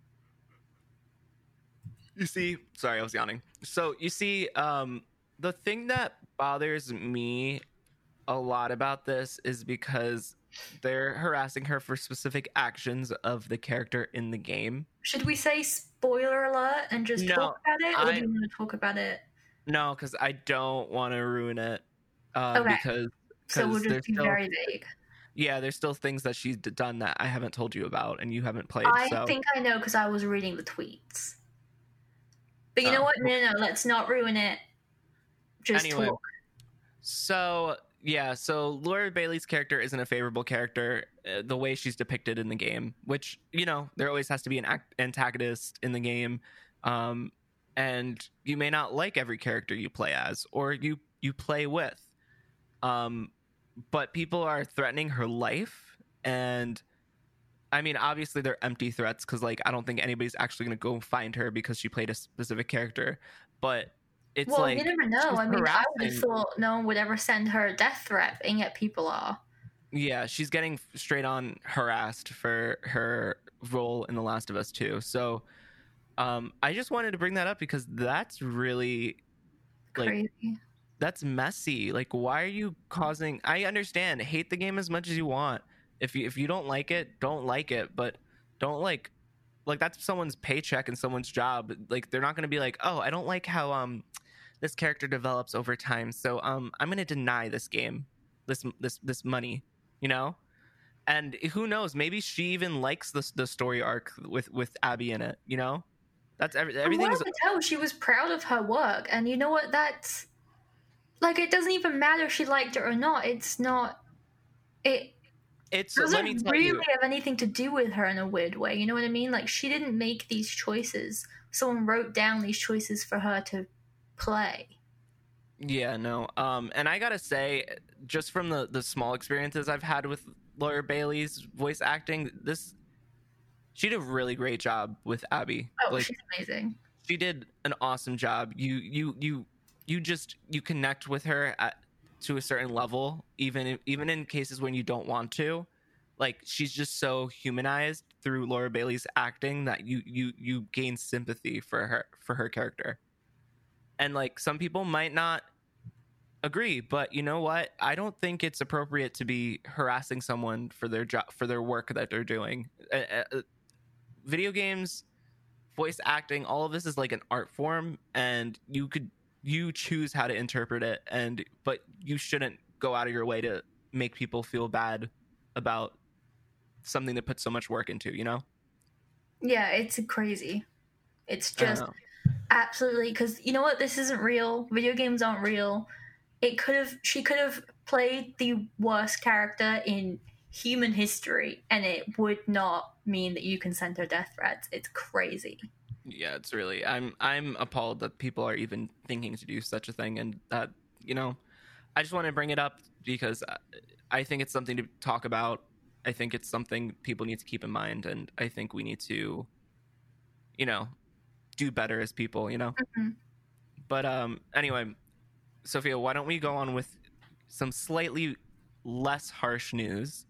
You see, sorry, I was yawning. So you see, um, the thing that bothers me a lot about this is because they're harassing her for specific actions of the character in the game. Should we say spoiler alert and just No, talk about it, or I- do you want to talk about it? No, because I don't want to ruin it. Um, Okay. Because So we'll 'cause just there's be still- very vague. yeah, there's still things that she's d- done that I haven't told you about and you haven't played. I so think I know because I was reading the tweets. But you know Oh. what? No, no, no, let's not ruin it. Just Anyway. talk. So yeah, so Laura Bailey's character isn't a favorable character uh, the way she's depicted in the game, which, you know, there always has to be an act- antagonist in the game, um, and you may not like every character you play as or you you play with, um, but people are threatening her life, and I mean, obviously they're empty threats because, like, I don't think anybody's actually going to go find her because she played a specific character, but it's Well, like you never know. she's I mean, I would have harassing- thought no one would ever send her a death threat, and yet people are. Yeah, she's getting straight on harassed for her role in The Last of Us two. So um, I just wanted to bring that up because that's really, like, Crazy. that's messy. Like, why are you causing... I understand, hate the game as much as you want. If you, if you don't like it, don't like it. But don't, like... Like, that's someone's paycheck and someone's job. Like, they're not going to be like, oh, I don't like how um this character develops over time, so um I'm going to deny this game, this this this money, you know? And who knows, maybe she even likes the the story arc with with Abby in it, you know? That's every, From everything what is I could tell, she was proud of her work, and you know what? That's like, it doesn't even matter if she liked it or not. It's not. It it's doesn't let me tell really you, have anything to do with her in a weird way. You know what I mean? Like, she didn't make these choices. Someone wrote down these choices for her to play. yeah, no. Um and I got to say, just from the the small experiences I've had with Laura Bailey's voice acting, this she did a really great job with Abby. Oh, Like, she's amazing. she did an awesome job. You you you you just you connect with her at, to a certain level, even if, even in cases when you don't want to. Like, she's just so humanized through Laura Bailey's acting that you you you gain sympathy for her for her character. And, like, some people might not agree, but you know what? I don't think it's appropriate to be harassing someone for their job, for their work that they're doing. Uh, uh, video games, voice acting, all of this is like an art form, and you could you choose how to interpret it, and but you shouldn't go out of your way to make people feel bad about something that put so much work into, you know? Yeah, it's crazy. It's I don't just know. absolutely, because you know what? This isn't real. Video games aren't real. It could have. She could have played the worst character in human history, and it would not mean that you can send her death threats. It's crazy. Yeah, it's really I'm I'm appalled that people are even thinking to do such a thing, and that, you know, I just want to bring it up because I- I think it's something to talk about. I think it's something people need to keep in mind, and I think we need to, you know, do better as people, you know. Mhm. But um, anyway, Sophia, why don't we go on with some slightly less harsh news?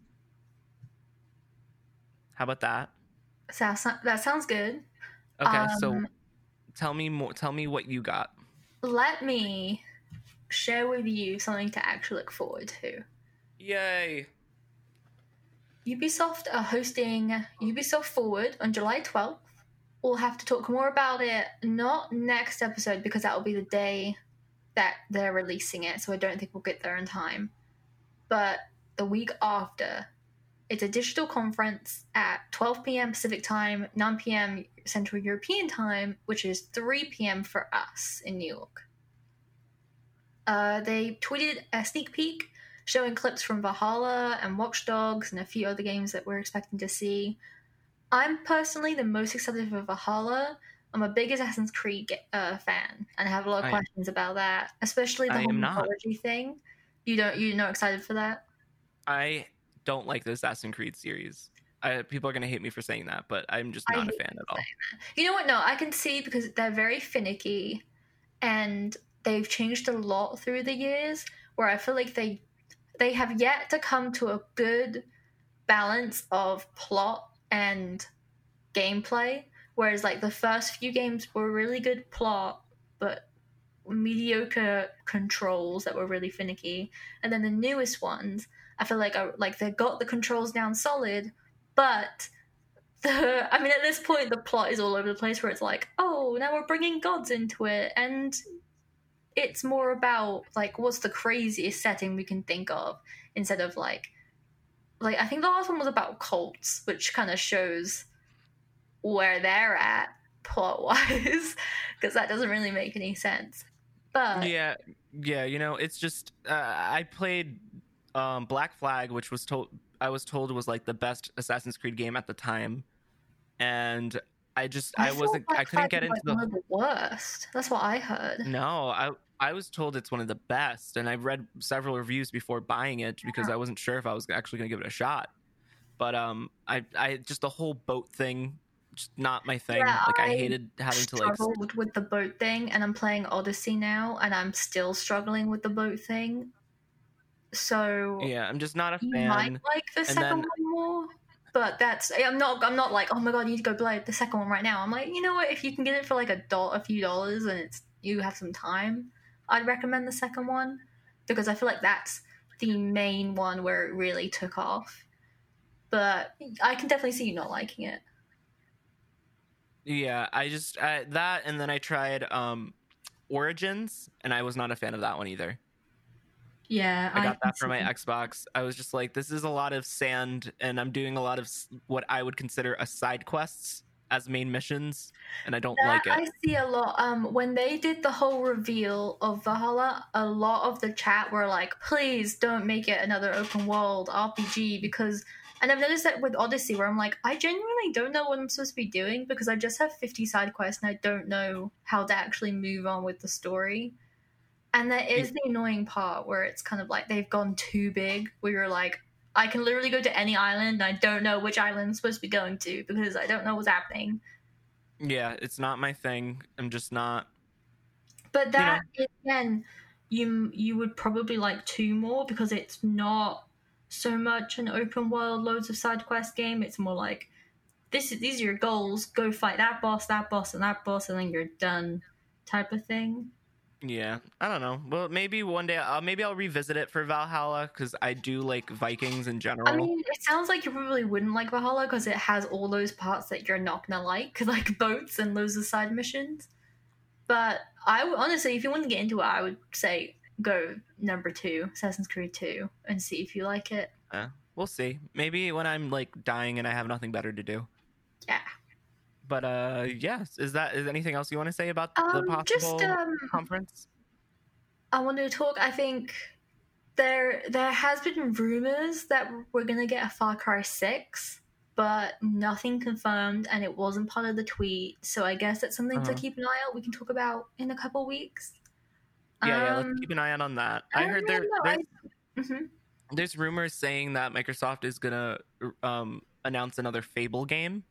How about that? So that sounds good. Okay, so Um, tell me more. Tell me what you got. Let me share with you something to actually look forward to. Yay! Ubisoft are hosting Ubisoft Forward on July twelfth. We'll have to talk more about it, not next episode, because that will be the day that they're releasing it, so I don't think we'll get there in time. But the week after, It's a digital conference at twelve p.m. Pacific time, nine p.m. Central European time, which is three p.m. for us in New York. Uh, they tweeted a sneak peek showing clips from Valhalla and Watch Dogs and a few other games that we're expecting to see. I'm personally the most excited for Valhalla. I'm a big Assassin's Creed uh, fan, and I have a lot of I- questions about that, especially the I whole am not. mythology thing. You don't, you're not excited for that? I don't like the Assassin's Creed series. I, people are going to hate me for saying that, but I'm just I not a hate fan at all. You know what? No, I can see because they're very finicky, and they've changed a lot through the years. Where I feel like they they have yet to come to a good balance of plot and gameplay. Whereas like the first few games were really good plot, but mediocre controls that were really finicky, and then the newest ones, I feel like are like they got the controls down solid, but the I mean at this point the plot is all over the place. Where it's like, oh, now we're bringing gods into it, and it's more about like what's the craziest setting we can think of instead of like like I think the last one was about cults, which kind of shows where they're at plot wise because that doesn't really make any sense. But Yeah, yeah, you know, it's just uh, I played um, Black Flag, which was told I was told was like the best Assassin's Creed game at the time, and I just I, feel wasn't like I couldn't Flag get is, into like, one the of the worst. That's what I heard. no I I was told it's one of the best, and I've read several reviews before buying it because I wasn't sure if I was actually going to give it a shot. But um, I I just the whole boat thing, just not my thing. Yeah, like I, I hated having to like struggled with the boat thing, and I'm playing Odyssey now, and I'm still struggling with the boat thing. So yeah, I'm just not a you fan. might like the second then- one more, but that's I'm not I'm not like, oh my god, you need to go play the second one right now. I'm like, you know what, if you can get it for like a do- a few dollars and it's you have some time, I'd recommend the second one because I feel like that's the main one where it really took off. But I can definitely see you not liking it. Yeah, I just I, that, and then I tried um, Origins, and I was not a fan of that one either. Yeah, I got that for my Xbox. I was just like, this is a lot of sand, and I'm doing a lot of s- what I would consider a side quests as main missions, and I don't That like it. I see a lot. Um, when they did the whole reveal of Valhalla, a lot of the chat were like, "Please don't make it another open world R P G," because, and I've noticed that with Odyssey, where I'm like, I genuinely don't know what I'm supposed to be doing because I just have fifty side quests and I don't know how to actually move on with the story. And there is the annoying part where it's kind of like they've gone too big, where you're like, I can literally go to any island and I don't know which island I'm supposed to be going to because I don't know what's happening. Yeah, it's not my thing. I'm just not. But that you know. Again, you you would probably like two more because it's not so much an open world, loads of side quest game. It's more like this is these are your goals. Go fight that boss, that boss, and that boss, and then you're done, type of thing. Yeah, I don't know. Well, maybe one day, I'll, maybe I'll revisit it for Valhalla because I do like Vikings in general. I mean, it sounds like you probably wouldn't like Valhalla because it has all those parts that you're not gonna like, like boats and loads of side missions. But I would honestly, if you want to get into it, I would say go number two, Assassin's Creed two, and see if you like it. Uh, we'll see. Maybe when I'm like dying and I have nothing better to do. Yeah. But uh, yes. Is that is anything else you want to say about the Um, possible just um, conference? I wanted to talk. I think there there has been rumors that we're gonna get a Far Cry six, but nothing confirmed, and it wasn't part of the tweet. So I guess that's something Uh-huh. to keep an eye out. We can talk about in a couple weeks. Yeah, yeah. Um, Let's keep an eye out on that. I I don't heard really there know. there's, I- Mhm. there's rumors saying that Microsoft is gonna um announce another Fable game,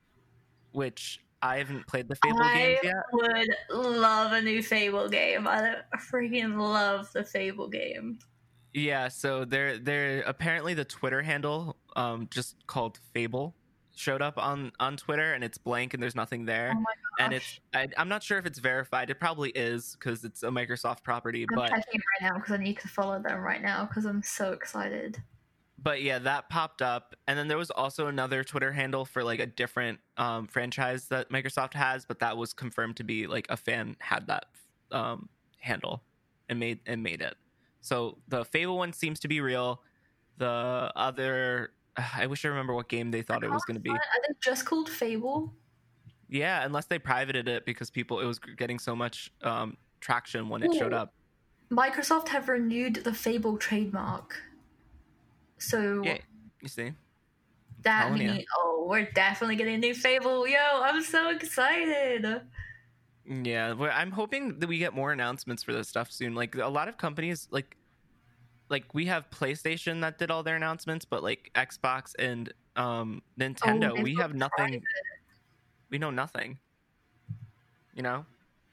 which I haven't played the Fable I games yet. would love a new Fable game. I freaking love the Fable game. Yeah, so they're they're apparently the Twitter handle um just called Fable showed up on on Twitter, and it's blank and there's nothing there. Oh my And gosh. it's I, I'm not sure if it's verified. It probably is because it's a Microsoft property, I'm but checking it right now because I need to follow them right now because I'm so excited. but yeah, that popped up. And then there was also another Twitter handle for like a different um franchise that Microsoft has, but that was confirmed to be like a fan had that um handle and made and made it. So the Fable one seems to be real. The other I wish I remember what game they thought it was going to be. Are they just called Fable? Yeah, unless they privated it because people it was getting so much um, traction when it Ooh. showed up. Microsoft have renewed the Fable trademark. So yeah, you see. That Telling means ya. oh, we're definitely getting a new Fable. Yo, I'm so excited. Yeah, well, I'm hoping that we get more announcements for this stuff soon. Like a lot of companies, like like we have PlayStation that did all their announcements, but like Xbox and um, Nintendo, Oh, they've we got have nothing. private. We know nothing. You know.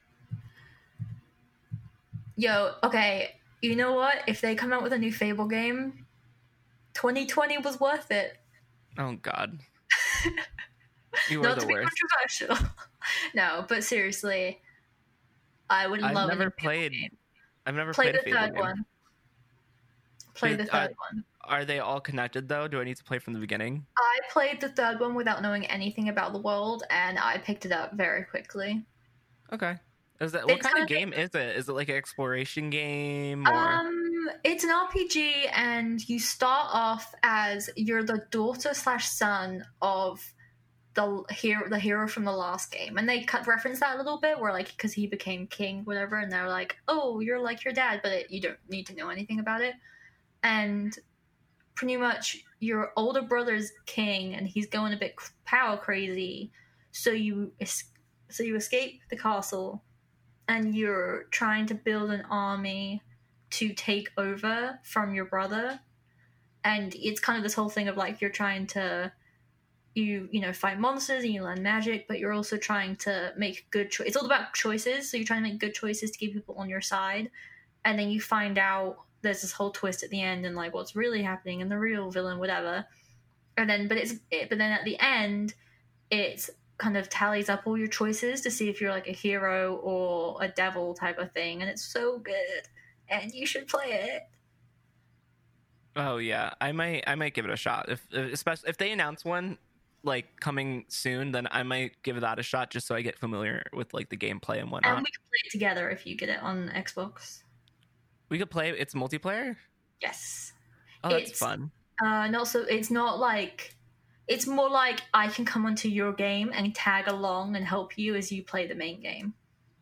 Yo, okay. You know what? If they come out with a new Fable game, twenty twenty was worth it. Oh God. You Not are to the be worst. controversial. No, but seriously, I would I've love a never new played. Fable game. I've never Play played a the Fable third game. one. Play Did- the third uh, one. Are they all connected though? Do I need to play from the beginning? I played the third one without knowing anything about the world, and I picked it up very quickly. Okay. Is that what It's kind of kind of- game is it? Is it like an exploration game or? Um, it's an R P G, and you start off as you're the daughter slash son of the hero, the hero from the last game, and they cut reference that a little bit, where like because he became king, whatever, and they're like, "Oh, you're like your dad," but it, you don't need to know anything about it, and pretty much your older brother's king, and he's going a bit power crazy, so you es- so you escape the castle, and you're trying to build an army to take over from your brother, and it's kind of this whole thing of like you're trying to you you know fight monsters and you learn magic, but you're also trying to make good choices. It's all about choices, so you're trying to make good choices to keep people on your side, and then you find out there's this whole twist at the end and like what's really happening and the real villain, whatever. And then but it's it, but then at the end it kind of tallies up all your choices to see if you're like a hero or a devil type of thing, and it's so good and you should play it. Oh yeah, I might I might give it a shot. If especially if they announce one like coming soon, then I might give that a shot just so I get familiar with like the gameplay and whatnot. And we can play it together if you get it on Xbox. We could play. It's multiplayer. Yes. Oh, that's It's- fun. Uh, and also, it's not like it's more like I can come onto your game and tag along and help you as you play the main game.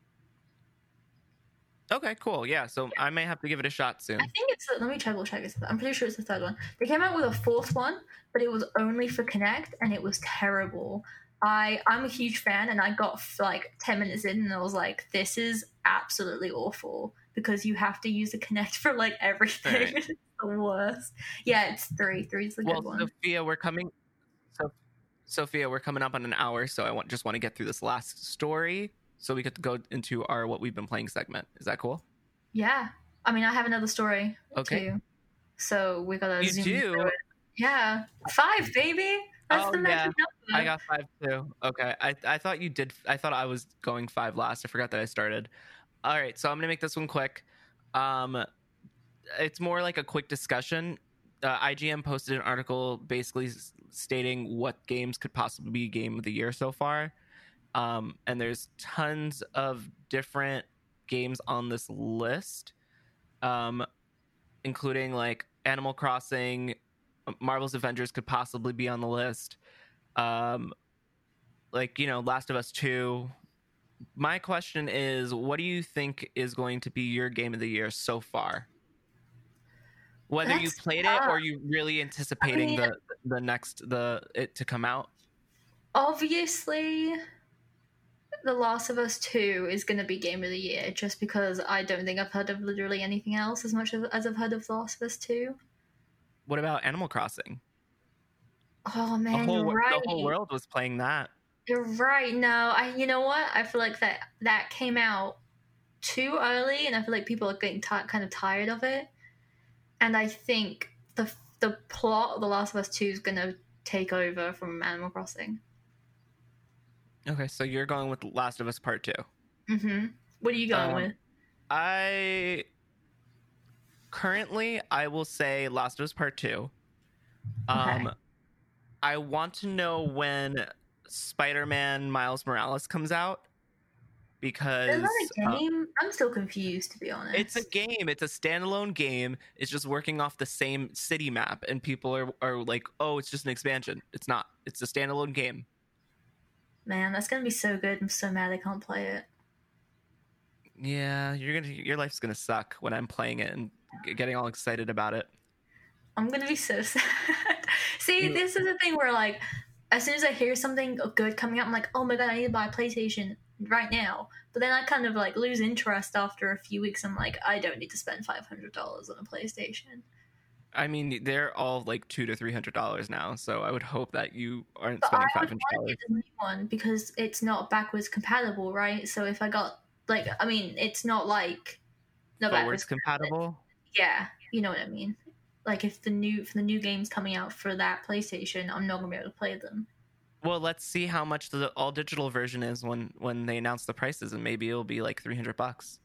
Okay, cool. Yeah, so I may have to give it a shot soon. I think it's. Let me double check this. I'm pretty sure it's the third one. They came out with a fourth one, but it was only for Kinect, and it was terrible. I I'm a huge fan, and I got like ten minutes in, and I was like, "This is absolutely awful," because you have to use the Kinect for like everything. Right. It's the worst. Yeah, it's three. Three's the Well, good one. Sophia, we're coming. So, Sophia, we're coming up on an hour, so I want just want to get through this last story so we could go into our what we've been playing segment. Is that cool? Yeah, I mean, I have another story Okay. too, so we gotta. You zoom do? through it. Yeah, five, baby. That's Oh, the magic I number. got five too. Okay. I I thought you did. I thought I was going five last. I forgot that I started. All right. So I'm gonna make this one quick. Um, it's more like a quick discussion. Uh, I G N posted an article basically s- stating what games could possibly be game of the year so far. Um, and there's tons of different games on this list, um, including like Animal Crossing. Marvel's Avengers could possibly be on the list. Um, like, you know, Last of Us two. My question is, what do you think is going to be your game of the year so far? Whether you That's played tough. it or you really anticipating I mean- the the next the it to come out. Obviously, The Last of Us two is going to be game of the year, just because I don't think I've heard of literally anything else as much as, as I've heard of The Last of Us two. What about Animal Crossing? Oh The man, whole you're wo- right. the whole world was playing that. You're right. No, I. You know what? I feel like that that came out too early, and I feel like people are getting ti kind of tired of it. And I think the the plot of The Last of Us two is gonna take over from Animal Crossing. Okay, so you're going with Last of Us Part Two. Mm-hmm. What are you going Um, with? I currently I will say Last of Us Part Two. Um, Okay. I want to know when Spider-Man Miles Morales comes out. because Is that a uh, game? I'm still confused, to be honest. it's a game. It's a standalone game. It's just working off the same city map, and people are are like, "Oh, it's just an expansion." It's not. It's a standalone game. Man, that's gonna be so good. I'm so mad I can't play it. Yeah, you're gonna your life's gonna suck when I'm playing it and g- getting all excited about it. I'm gonna be so sad. See, You- this is the thing where like, as soon as I hear something good coming up, I'm like, oh my god, I need to buy a PlayStation right now. But then I kind of like lose interest after a few weeks. I'm like, I don't need to spend five hundred dollars on a PlayStation. I mean, they're all like two to three hundred dollars now, so I would hope that you aren't But I spending five would hundred want to dollars. get the new one because it's not backwards compatible, right? So if I got like, I mean, it's not like no Forwards backwards compatible. Yeah, you know what I mean. Like if the new if the new games coming out for that PlayStation, I'm not gonna be able to play them. Well, let's see how much the all digital version is when when they announce the prices, and maybe it'll be like three hundred bucks.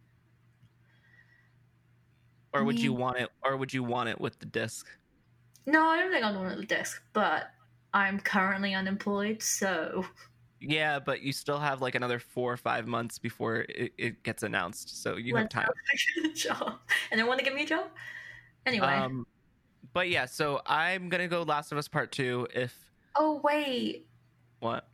Or I would you mean- want it? Or would you want it with the disc? No, I don't think I'd want the disc, but I'm currently unemployed, so Yeah, but you still have like another four or five months before it, it gets announced, so you have let's time. go get a job. And they want to give me a job? Anyway. Um, but yeah, so I'm gonna go Last of Us Part Two. If oh wait, what?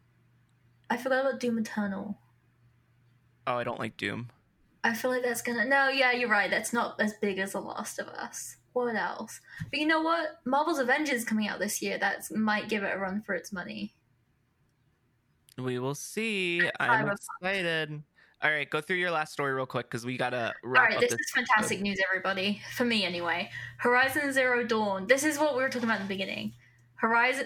I forgot about Doom Eternal. Oh, I don't like Doom. I feel like that's gonna no, yeah, you're right, that's not as big as The Last of Us. What else? But you know what? Marvel's Avengers is coming out this year. That might give it a run for its money. We will see. I'm Cyberpunk. excited. All right, go through your last story real quick because we gotta All wrap right, up this this. is fantastic news, everybody. For me, anyway. Horizon Zero Dawn. This is what we were talking about in the beginning. Horizon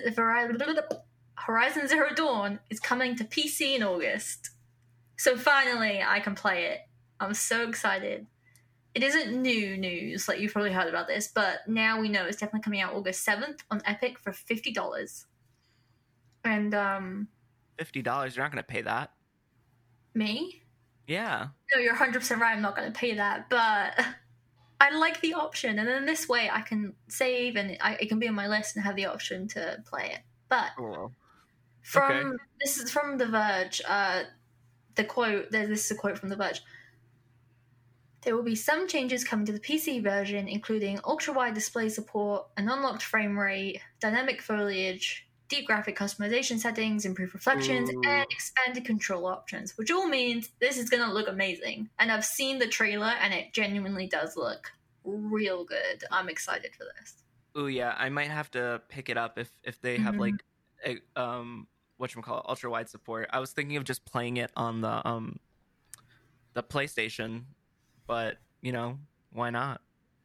Horizon Zero Dawn is coming to P C in August. So finally, I can play it. I'm so excited. It isn't new news, like you've probably heard about this, but now we know it's definitely coming out August seventh on Epic for fifty dollars. And, um, Fifty dollars. You're not gonna pay that. me? Yeah. No, you're one hundred percent right. I'm not going to pay that, but I like the option. And then this way I can save and I, it can be on my list and have the option to play it. But Oh, from Okay. this is from The Verge. Uh, the quote, this is a quote from The Verge. There will be some changes coming to the P C version, including ultra-wide display support, an unlocked frame rate, dynamic foliage, deep graphic customization settings, improved reflections, Ooh. and expanded control options, which all means this is going to look amazing. And I've seen the trailer, and it genuinely does look real good. I'm excited for this. Ooh, yeah. I might have to pick it up if if they have Mhm. like, a, um, whatchamacallit, ultra wide support. I was thinking of just playing it on the um, the PlayStation, but you know, why not?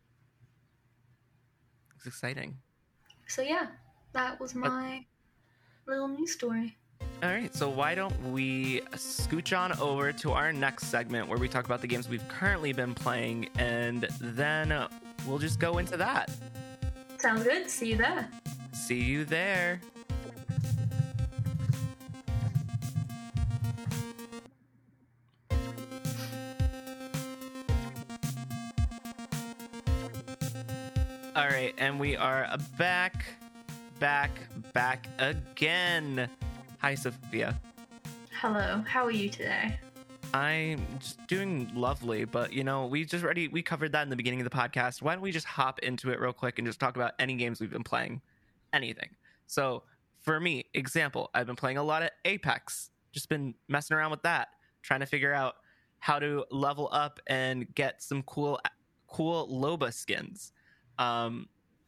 It's exciting. So yeah, that was my little news story. All right, so why don't we scooch on over to our next segment where we talk about the games we've currently been playing, and then uh, we'll just go into that. Sounds good. See you there. See you there. All right, and we are back, back, back again. Hi, Sophia. Hello. How are you today? I'm just doing lovely, but you know, we just already we covered that in the beginning of the podcast. Why don't we just hop into it real quick and just talk about any games we've been playing? Anything. So, for me, example, I've been playing a lot of Apex. Just been messing around with that, trying to figure out how to level up and get some cool cool Loba skins. Um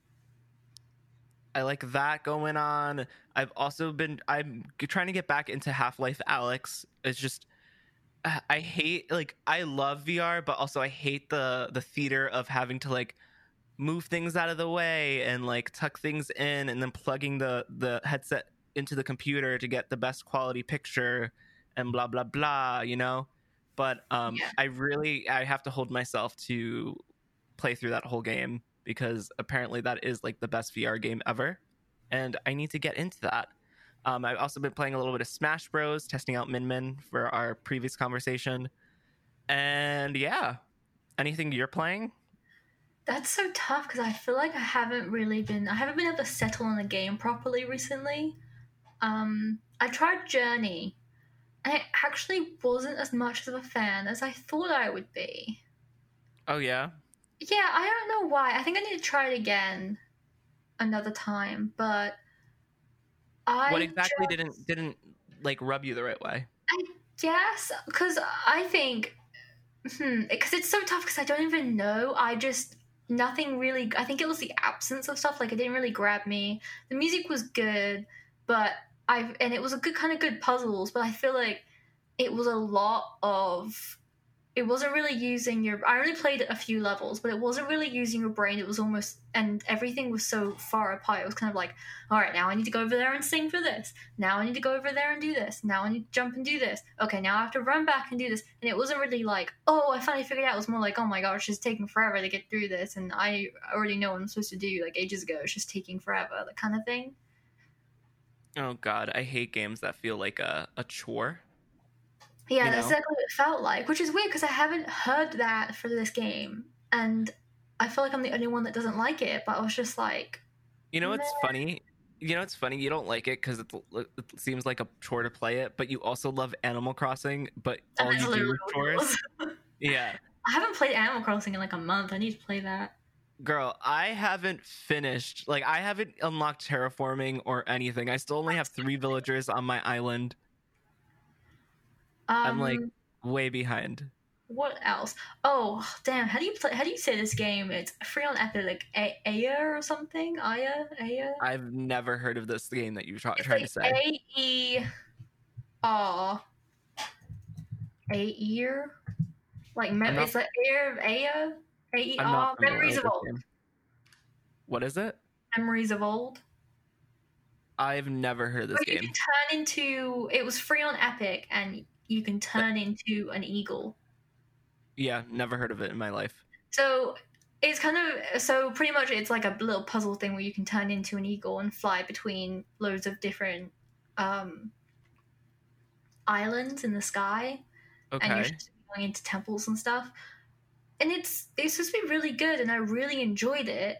I like that going on. I've also been I'm trying to get back into Half-Life Alyx. It's just I hate like I love V R, but also I hate the the theater of having to like move things out of the way and like tuck things in and then plugging the the headset into the computer to get the best quality picture and blah blah blah, you know. But um, Yeah. I really I have to hold myself to play through that whole game because apparently that is like the best V R game ever, and I need to get into that. Um, I've also been playing a little bit of Smash Bros, testing out Min Min for our previous conversation. And yeah, anything you're playing? That's so tough because I feel like I haven't really been I haven't been able to settle on a game properly recently. Um, I tried Journey, I actually wasn't as much of a fan as I thought I would be. Oh yeah. Yeah, I don't know why. I think I need to try it again another time, but I What exactly just, didn't didn't like rub you the right way? I guess because I think hmm because it's so tough because I don't even know. I just nothing really. I think it was the absence of stuff. Like it didn't really grab me. The music was good, but I and it was a good kind of good puzzles. But I feel like it was a lot of it wasn't really using your I only played a few levels, but it wasn't really using your brain. It was almost and everything was so far apart. It was kind of like, all right, now I need to go over there and sing for this. Now I need to go over there and do this. Now I need to jump and do this. Okay, now I have to run back and do this. And it wasn't really like, oh, I finally figured it out. It was more like, oh my gosh, it's taking forever to get through this, and I already know what I'm supposed to do like ages ago. It's just taking forever, that kind of thing. Oh god, I hate games that feel like a, a chore. Yeah, You that's know? exactly what it felt like, which is weird because I haven't heard that for this game, and I feel like I'm the only one that doesn't like it. But I was just like, You know meh. what's funny? You know it's funny. You don't like it because it, it seems like a chore to play it, but you also love Animal Crossing. But And all that's you do literally is what it chores. was. Yeah, I haven't played Animal Crossing in like a month. I need to play that. girl, I haven't finished. Like I haven't unlocked terraforming or anything. I still only have three villagers on my island. I'm like Um, way behind. what else? Oh, damn! How do you play? How do you say this game? It's free on Epic, like A- Aya or something. Aya, Aya. I've never heard of this game that you're tra- It's trying to like say. A E R A ear. Like I'm mem- not. it's like Air of Aya. A E I'm not R. familiar Memories with of this old. game. What is it? Memories of old. I've never heard of this But you game. can turn into. It was free on Epic, and you can turn into an eagle. Yeah, never heard of it in my life. So it's kind of so pretty much it's like a little puzzle thing where you can turn into an eagle and fly between loads of different um, islands in the sky, and you're Okay. just going into temples and stuff. And it's it's supposed to be really good, and I really enjoyed it.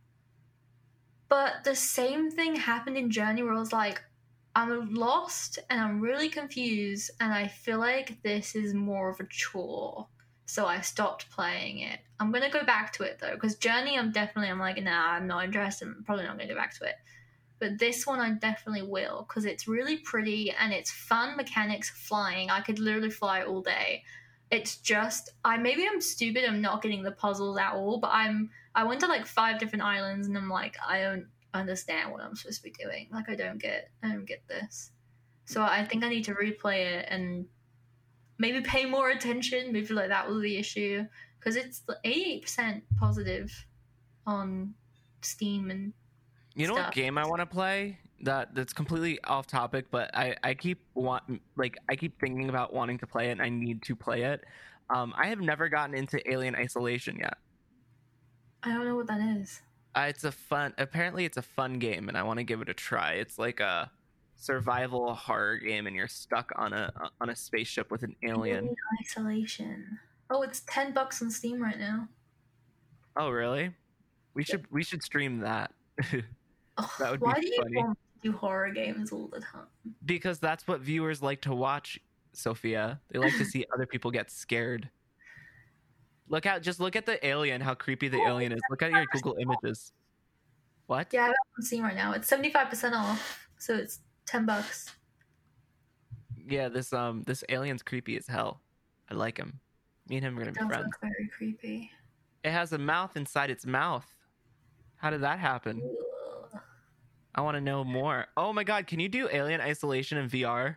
But the same thing happened in Journey where I was like, I'm lost and I'm really confused, and I feel like this is more of a chore. So I stopped playing it. I'm gonna go back to it though, because Journey, I'm definitely, I'm like, nah, I'm not interested. I'm probably not gonna go back to it. But this one, I definitely will, because it's really pretty and it's fun mechanics flying. I could literally fly all day. It's just, I maybe I'm stupid. I'm not getting the puzzles at all, but I'm. I went to like five different islands, and I'm like, I don't understand what I'm supposed to be doing. Like, I don't get, I don't get this. So I think I need to replay it and maybe pay more attention. Maybe like that was the issue, because it's eighty-eight percent positive on Steam and You know what stuff. game I want to play? That that's completely off topic, but I I keep want like I keep thinking about wanting to play it, and I need to play it. Um, I have never gotten into Alien Isolation yet. I don't know what that is. Uh, it's a fun. Apparently, it's a fun game, and I want to give it a try. It's like a survival horror game, and you're stuck on a on a spaceship with an alien. Alien Isolation. Oh, it's ten bucks on Steam right now. Oh, really? We should we should stream that. Ugh, That would why be do you funny. want to do horror games all the time? Because that's what viewers like to watch, Sophia. They like to see other people get scared. Look out! Just look at the alien. How creepy the Oh, alien is. Look at your Google images. What? Yeah, I have it on Steam right now. It's seventy-five percent off, so it's ten bucks. Yeah, this um this alien's creepy as hell. I like him. Me and him are gonna It be does friends. look very creepy. It has a mouth inside its mouth. How did that happen? Ugh. I want to know more. Oh my god, can you do Alien Isolation in V R?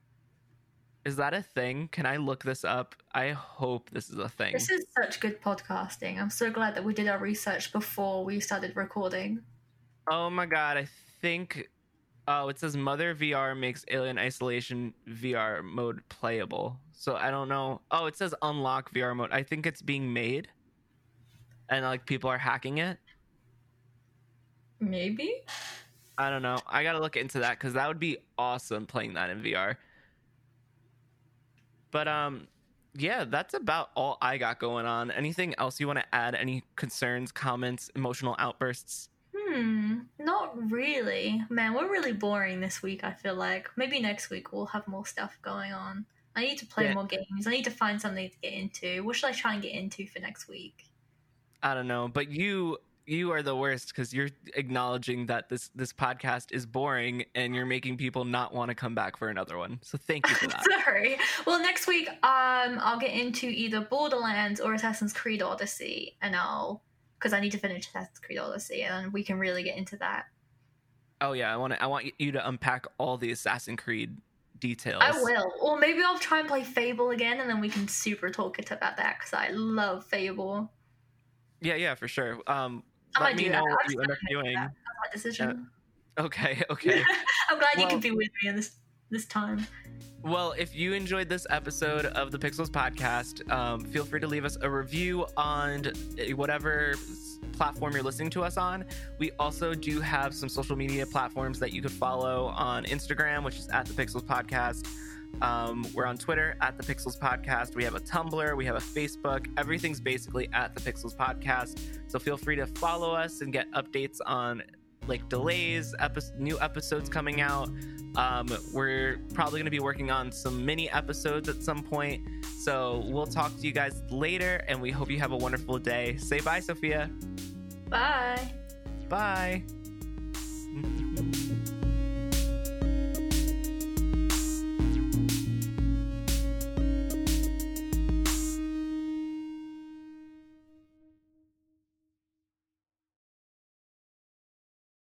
Is that a thing? Can I look this up? I hope this is a thing. This is such good podcasting. I'm so glad that we did our research before we started recording. Oh my god, I think. Oh, it says Mother V R makes Alien Isolation V R mode playable. So I don't know. Oh, it says unlock V R mode. I think it's being made. And like people are hacking it. Maybe? I don't know. I gotta look into that because that would be awesome playing that in V R. But um, yeah, that's about all I got going on. Anything else you want to add? Any concerns, comments, emotional outbursts? Hmm, not really. Man, we're really boring this week, I feel like. Maybe next week we'll have more stuff going on. I need to play Yeah. more games. I need to find something to get into. What should I try and get into for next week? I don't know, but you you are the worst because you're acknowledging that this this podcast is boring and you're making people not want to come back for another one. So thank you for that. Sorry. Well, next week um I'll get into either Borderlands or Assassin's Creed Odyssey, and I'll because I need to finish Assassin's Creed Odyssey, and we can really get into that. Oh yeah, I want to I want you to unpack all the Assassin's Creed details. I will. Or maybe I'll try and play Fable again, and then we can super talk it about that because I love Fable. Yeah, yeah, for sure. Um, I let might me do know that. what I'm you just end up gonna make doing. that. That's my decision. Uh, okay, okay. I'm glad you Well- could be with me in this this time. Well, if you enjoyed this episode of the Pixels podcast, um, feel free to leave us a review on whatever platform you're listening to us on. We also do have some social media platforms that you could follow on Instagram, which is at the Pixels Podcast. Um, we're on Twitter at the Pixels Podcast. We have a Tumblr. We have a Facebook. Everything's basically at the Pixels Podcast. So feel free to follow us and get updates on like delays, epi- new episodes coming out. Um, we're probably going to be working on some mini episodes at some point. So we'll talk to you guys later, and we hope you have a wonderful day. Say bye, Sophia. Bye. Bye.